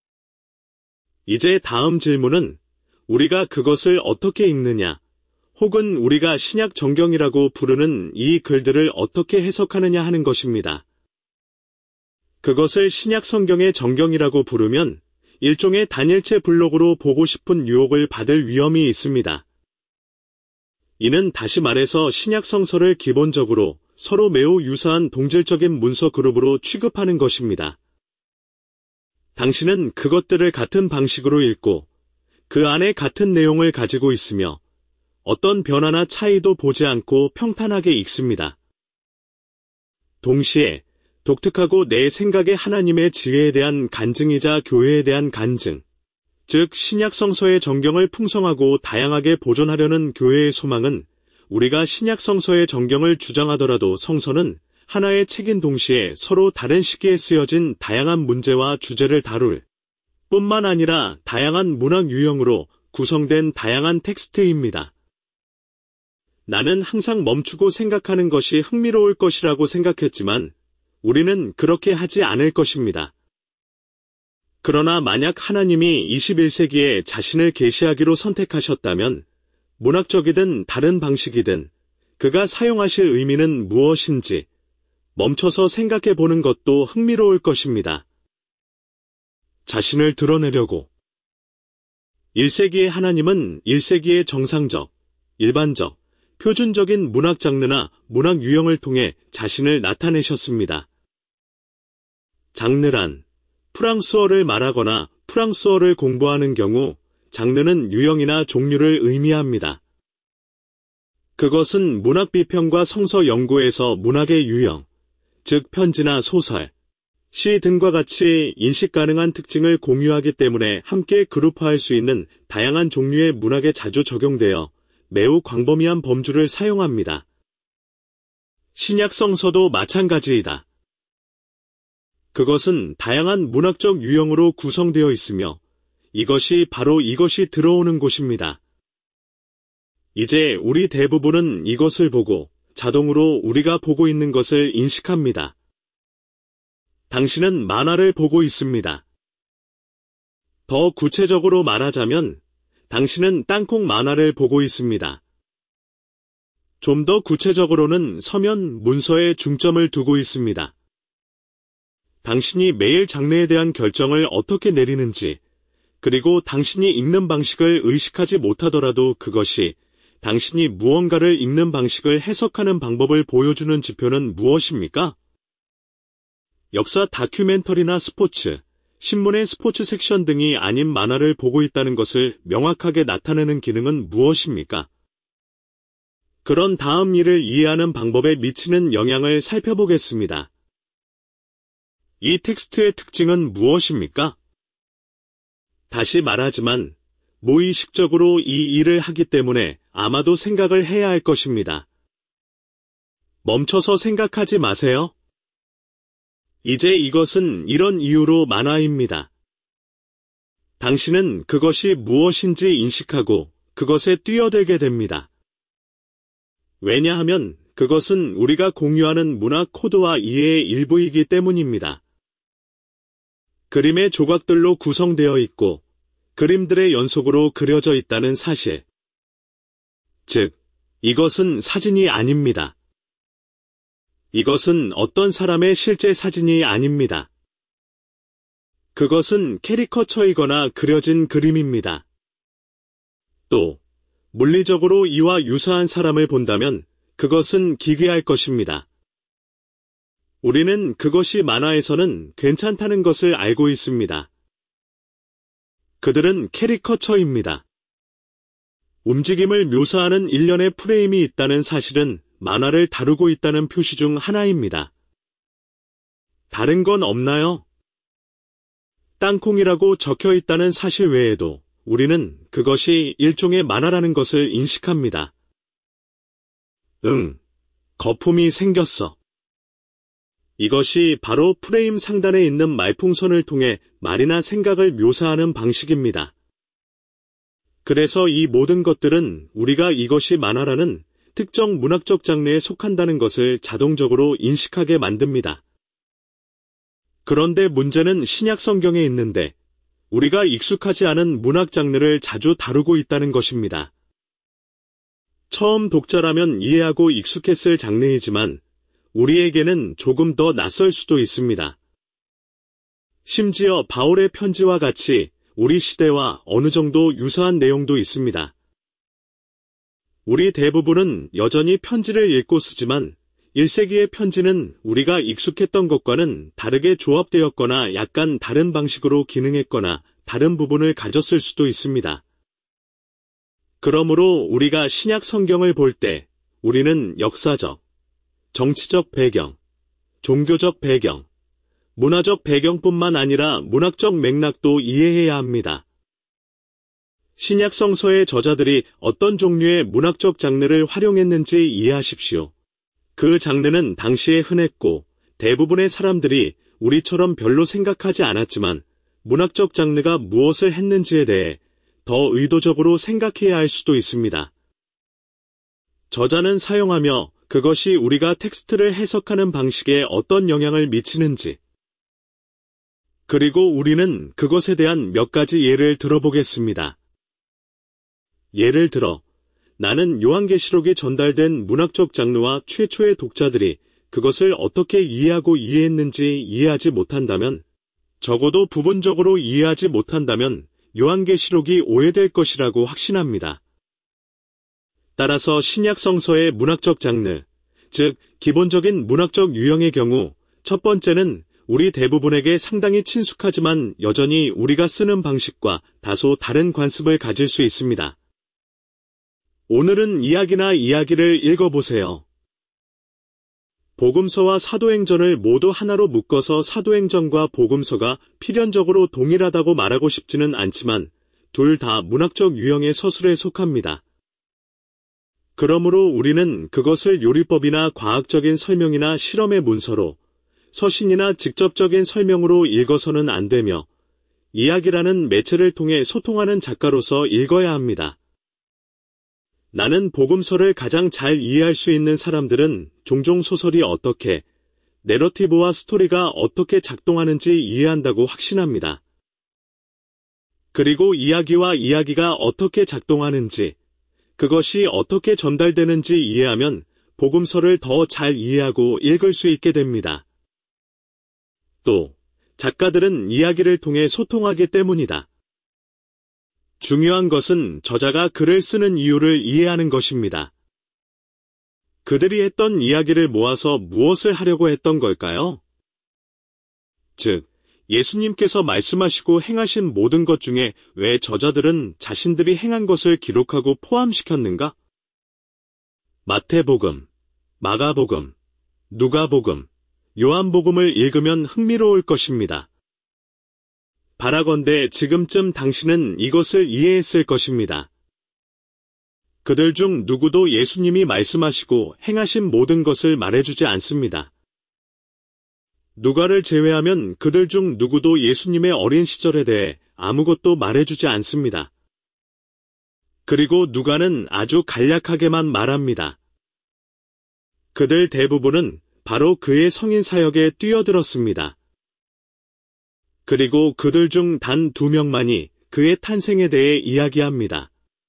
이제 다음 질문은 우리가 그것을 어떻게 읽느냐, 혹은 우리가 신약 정경이라고 부르는 이 글들을 어떻게 해석하느냐 하는 것입니다. 그것을 신약 성경의 정경이라고 부르면 일종의 단일체 블록으로 보고 싶은 유혹을 받을 위험이 있습니다. 이는 다시 말해서 신약 성서를 기본적으로 서로 매우 유사한 동질적인 문서 그룹으로 취급하는 것입니다. 당신은 그것들을 같은 방식으로 읽고 그 안에 같은 내용을 가지고 있으며 어떤 변화나 차이도 보지 않고 평탄하게 읽습니다. 동시에 독특하고 내 생각에 하나님의 지혜에 대한 간증이자 교회에 대한 간증, 즉 신약 성서의 정경을 풍성하고 다양하게 보존하려는 교회의 소망은 우리가 신약 성서의 정경을 주장하더라도 성서는 하나의 책인 동시에 서로 다른 시기에 쓰여진 다양한 문제와 주제를 다룰 뿐만 아니라 다양한 문학 유형으로 구성된 다양한 텍스트입니다. 나는 항상 멈추고 생각하는 것이 흥미로울 것이라고 생각했지만 우리는 그렇게 하지 않을 것입니다. 그러나 만약 하나님이 이십일 세기에 자신을 계시하기로 선택하셨다면 문학적이든 다른 방식이든 그가 사용하실 의미는 무엇인지 멈춰서 생각해 보는 것도 흥미로울 것입니다. 자신을 드러내려고. 일 세기의 하나님은 일 세기의 정상적, 일반적, 표준적인 문학 장르나 문학 유형을 통해 자신을 나타내셨습니다. 장르란 프랑스어를 말하거나 프랑스어를 공부하는 경우 장르는 유형이나 종류를 의미합니다. 그것은 문학 비평과 성서 연구에서 문학의 유형, 즉 편지나 소설, 시 등과 같이 인식 가능한 특징을 공유하기 때문에 함께 그룹화할 수 있는 다양한 종류의 문학에 자주 적용되어 매우 광범위한 범주를 사용합니다. 신약 성서도 마찬가지이다. 그것은 다양한 문학적 유형으로 구성되어 있으며 이것이 바로 이것이 들어오는 곳입니다. 이제 우리 대부분은 이것을 보고 자동으로 우리가 보고 있는 것을 인식합니다. 당신은 만화를 보고 있습니다. 더 구체적으로 말하자면 당신은 땅콩 만화를 보고 있습니다. 좀 더 구체적으로는 서면 문서에 중점을 두고 있습니다. 당신이 매일 장르에 대한 결정을 어떻게 내리는지, 그리고 당신이 읽는 방식을 의식하지 못하더라도 그것이 당신이 무언가를 읽는 방식을 해석하는 방법을 보여주는 지표는 무엇입니까? 역사 다큐멘터리나 스포츠, 신문의 스포츠 섹션 등이 아닌 만화를 보고 있다는 것을 명확하게 나타내는 기능은 무엇입니까? 그런 다음 일을 이해하는 방법에 미치는 영향을 살펴보겠습니다. 이 텍스트의 특징은 무엇입니까? 다시 말하지만 무의식적으로 이 일을 하기 때문에 아마도 생각을 해야 할 것입니다. 멈춰서 생각하지 마세요. 이제 이것은 이런 이유로 만화입니다. 당신은 그것이 무엇인지 인식하고 그것에 뛰어들게 됩니다. 왜냐하면 그것은 우리가 공유하는 문화 코드와 이해의 일부이기 때문입니다. 그림의 조각들로 구성되어 있고 그림들의 연속으로 그려져 있다는 사실. 즉, 이것은 사진이 아닙니다. 이것은 어떤 사람의 실제 사진이 아닙니다. 그것은 캐리커처이거나 그려진 그림입니다. 또, 물리적으로 이와 유사한 사람을 본다면 그것은 기괴할 것입니다. 우리는 그것이 만화에서는 괜찮다는 것을 알고 있습니다. 그들은 캐리커처입니다. 움직임을 묘사하는 일련의 프레임이 있다는 사실은 만화를 다루고 있다는 표시 중 하나입니다. 다른 건 없나요? 땅콩이라고 적혀 있다는 사실 외에도 우리는 그것이 일종의 만화라는 것을 인식합니다. 응, 거품이 생겼어. 이것이 바로 프레임 상단에 있는 말풍선을 통해 말이나 생각을 묘사하는 방식입니다. 그래서 이 모든 것들은 우리가 이것이 만화라는 특정 문학적 장르에 속한다는 것을 자동적으로 인식하게 만듭니다. 그런데 문제는 신약 성경에 있는데 우리가 익숙하지 않은 문학 장르를 자주 다루고 있다는 것입니다. 처음 독자라면 이해하고 익숙했을 장르이지만 우리에게는 조금 더 낯설 수도 있습니다. 심지어 바울의 편지와 같이 우리 시대와 어느 정도 유사한 내용도 있습니다. 우리 대부분은 여전히 편지를 읽고 쓰지만 일 세기의 편지는 우리가 익숙했던 것과는 다르게 조합되었거나 약간 다른 방식으로 기능했거나 다른 부분을 가졌을 수도 있습니다. 그러므로 우리가 신약 성경을 볼 때 우리는 역사적, 정치적 배경, 종교적 배경, 문화적 배경뿐만 아니라 문학적 맥락도 이해해야 합니다. 신약 성서의 저자들이 어떤 종류의 문학적 장르를 활용했는지 이해하십시오. 그 장르는 당시에 흔했고 대부분의 사람들이 우리처럼 별로 생각하지 않았지만 문학적 장르가 무엇을 했는지에 대해 더 의도적으로 생각해야 할 수도 있습니다. 저자는 사용하며 그것이 우리가 텍스트를 해석하는 방식에 어떤 영향을 미치는지, 그리고 우리는 그것에 대한 몇 가지 예를 들어보겠습니다. 예를 들어, 나는 요한계시록에 전달된 문학적 장르와 최초의 독자들이 그것을 어떻게 이해하고 이해했는지 이해하지 못한다면, 적어도 부분적으로 이해하지 못한다면 요한계시록이 오해될 것이라고 확신합니다. 따라서 신약 성서의 문학적 장르, 즉 기본적인 문학적 유형의 경우 첫 번째는 우리 대부분에게 상당히 친숙하지만 여전히 우리가 쓰는 방식과 다소 다른 관습을 가질 수 있습니다. 오늘은 이야기나 이야기를 읽어보세요. 복음서와 사도행전을 모두 하나로 묶어서 사도행전과 복음서가 필연적으로 동일하다고 말하고 싶지는 않지만 둘 다 문학적 유형의 서술에 속합니다. 그러므로 우리는 그것을 요리법이나 과학적인 설명이나 실험의 문서로, 서신이나 직접적인 설명으로 읽어서는 안 되며 이야기라는 매체를 통해 소통하는 작가로서 읽어야 합니다. 나는 복음서를 가장 잘 이해할 수 있는 사람들은 종종 소설이 어떻게, 내러티브와 스토리가 어떻게 작동하는지 이해한다고 확신합니다. 그리고 이야기와 이야기가 어떻게 작동하는지, 그것이 어떻게 전달되는지 이해하면 복음서를 더 잘 이해하고 읽을 수 있게 됩니다. 또, 작가들은 이야기를 통해 소통하기 때문이다. 중요한 것은 저자가 글을 쓰는 이유를 이해하는 것입니다. 그들이 했던 이야기를 모아서 무엇을 하려고 했던 걸까요? 즉, 예수님께서 말씀하시고 행하신 모든 것 중에 왜 저자들은 자신들이 행한 것을 기록하고 포함시켰는가? 마태복음, 마가복음, 누가복음, 요한복음을 읽으면 흥미로울 것입니다. 바라건대 지금쯤 당신은 이것을 이해했을 것입니다. 그들 중 누구도 예수님이 말씀하시고 행하신 모든 것을 말해주지 않습니다. 누가를 제외하면 그들 중 누구도 예수님의 어린 시절에 대해 아무것도 말해주지 않습니다. 그리고 누가는 아주 간략하게만 말합니다. 그들 대부분은 바로 그의 성인 사역에 뛰어들었습니다. 그리고 그들 중 단 두 명만이 그의 탄생에 대해 이야기합니다.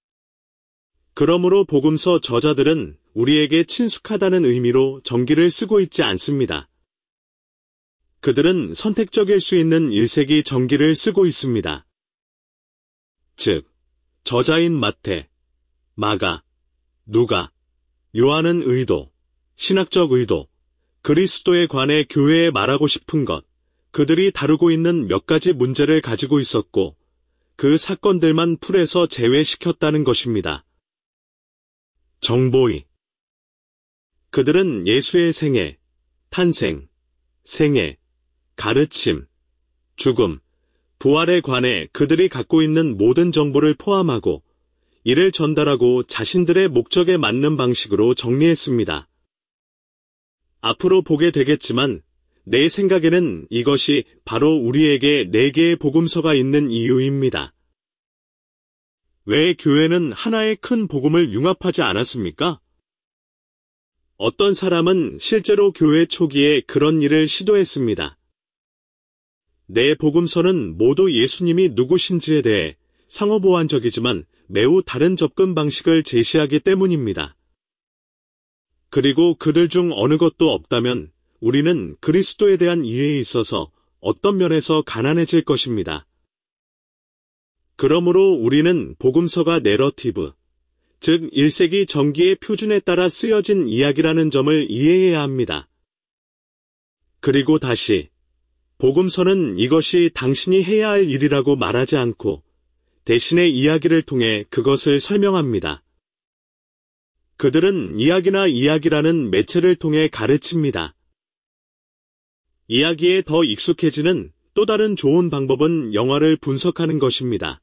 그러므로 복음서 저자들은 우리에게 친숙하다는 의미로 정기를 쓰고 있지 않습니다. 그들은 선택적일 수 있는 일세기 정기를 쓰고 있습니다. 즉, 저자인 마태, 마가, 누가, 요한은 의도, 신학적 의도, 그리스도에 관해 교회에 말하고 싶은 것, 그들이 다루고 있는 몇 가지 문제를 가지고 있었고, 그 사건들만 풀에서 제외시켰다는 것입니다. 정보의. 그들은 예수의 생애, 탄생, 생애, 가르침, 죽음, 부활에 관해 그들이 갖고 있는 모든 정보를 포함하고 이를 전달하고 자신들의 목적에 맞는 방식으로 정리했습니다. 앞으로 보게 되겠지만 내 생각에는 이것이 바로 우리에게 네 개의 복음서가 있는 이유입니다. 왜 교회는 하나의 큰 복음을 융합하지 않았습니까? 어떤 사람은 실제로 교회 초기에 그런 일을 시도했습니다. 네 복음서는 모두 예수님이 누구신지에 대해 상호보완적이지만 매우 다른 접근 방식을 제시하기 때문입니다. 그리고 그들 중 어느 것도 없다면 우리는 그리스도에 대한 이해에 있어서 어떤 면에서 가난해질 것입니다. 그러므로 우리는 복음서가 내러티브, 즉 일 세기 정기의 표준에 따라 쓰여진 이야기라는 점을 이해해야 합니다. 그리고 다시, 복음서는 이것이 당신이 해야 할 일이라고 말하지 않고 대신에 이야기를 통해 그것을 설명합니다. 그들은 이야기나 이야기라는 매체를 통해 가르칩니다. 이야기에 더 익숙해지는 또 다른 좋은 방법은 영화를 분석하는 것입니다.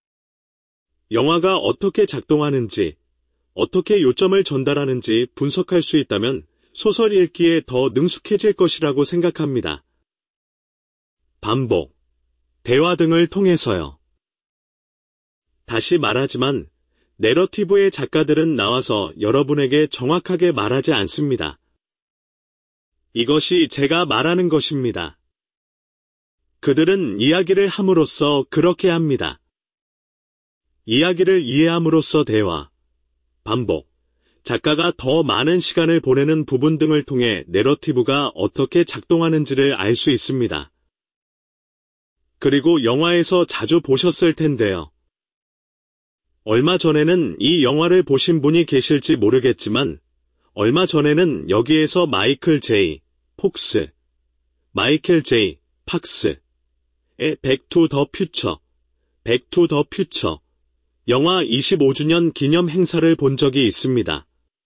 영화가 어떻게 작동하는지, 어떻게 요점을 전달하는지 분석할 수 있다면 소설 읽기에 더 능숙해질 것이라고 생각합니다. 반복, 대화 등을 통해서요. 다시 말하지만 내러티브의 작가들은 나와서 여러분에게 정확하게 말하지 않습니다. 이것이 제가 말하는 것입니다. 그들은 이야기를 함으로써 그렇게 합니다. 이야기를 이해함으로써 대화, 반복, 작가가 더 많은 시간을 보내는 부분 등을 통해 내러티브가 어떻게 작동하는지를 알 수 있습니다. 그리고 영화에서 자주 보셨을 텐데요. 얼마 전에는 이 영화를 보신 분이 계실지 모르겠지만 얼마 전에는 여기에서 마이클 제이 폭스, 마이클 제이 팍스의 백 투 더 퓨처, 백 투 더 퓨처 영화 이십오 주년 기념 행사를 본 적이 있습니다.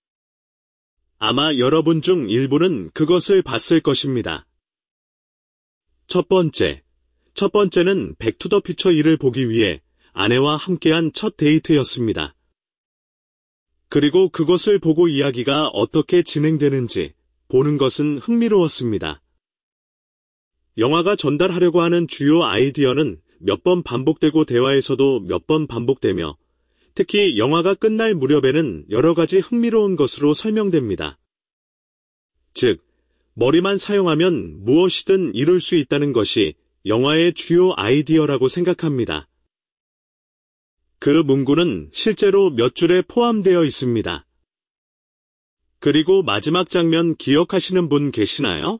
아마 여러분 중 일부는 그것을 봤을 것입니다. 첫 번째, 첫 번째는 백 투 더 퓨처 이를 보기 위해 아내와 함께한 첫 데이트였습니다. 그리고 그것을 보고 이야기가 어떻게 진행되는지 보는 것은 흥미로웠습니다. 영화가 전달하려고 하는 주요 아이디어는 몇 번 반복되고 대화에서도 몇 번 반복되며 특히 영화가 끝날 무렵에는 여러 가지 흥미로운 것으로 설명됩니다. 즉, 머리만 사용하면 무엇이든 이룰 수 있다는 것이 영화의 주요 아이디어라고 생각합니다. 그 문구는 실제로 몇 줄에 포함되어 있습니다. 그리고 마지막 장면 기억하시는 분 계시나요?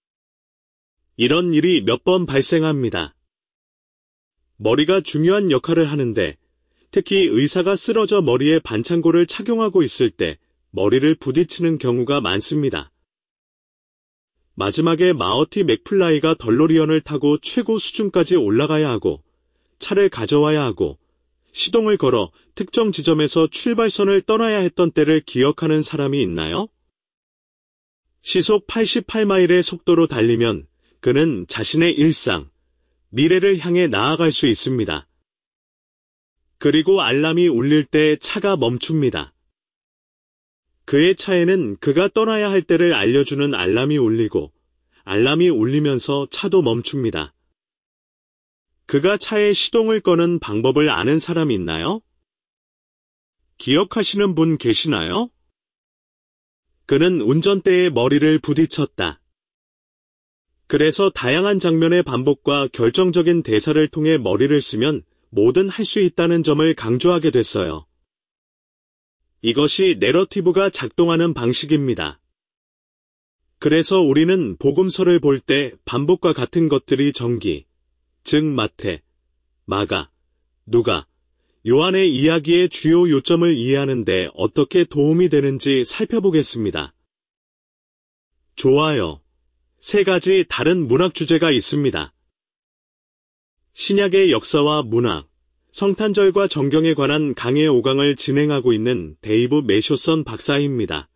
이런 일이 몇 번 발생합니다. 머리가 중요한 역할을 하는데 특히 의사가 쓰러져 머리에 반창고를 착용하고 있을 때 머리를 부딪히는 경우가 많습니다. 마지막에 마어티 맥플라이가 덜로리언을 타고 최고 수준까지 올라가야 하고 차를 가져와야 하고 시동을 걸어 특정 지점에서 출발선을 떠나야 했던 때를 기억하는 사람이 있나요? 시속 팔십팔 마일의 속도로 달리면 그는 자신의 일상, 미래를 향해 나아갈 수 있습니다. 그리고 알람이 울릴 때 차가 멈춥니다. 그의 차에는 그가 떠나야 할 때를 알려주는 알람이 울리고 알람이 울리면서 차도 멈춥니다. 그가 차의 시동을 거는 방법을 아는 사람이 있나요? 기억하시는 분 계시나요? 그는 운전대에 머리를 부딪혔다. 그래서 다양한 장면의 반복과 결정적인 대사를 통해 머리를 쓰면 뭐든 할 수 있다는 점을 강조하게 됐어요. 이것이 내러티브가 작동하는 방식입니다. 그래서 우리는 복음서를 볼 때 반복과 같은 것들이 전기, 즉 마태, 마가, 누가, 요한의 이야기의 주요 요점을 이해하는 데 어떻게 도움이 되는지 살펴보겠습니다. 좋아요. 세 가지 다른 문학 주제가 있습니다. 신약의 역사와 문학, 성탄절과 정경에 관한 강의 오 강을 진행하고 있는 데이브 메쇼선 박사입니다.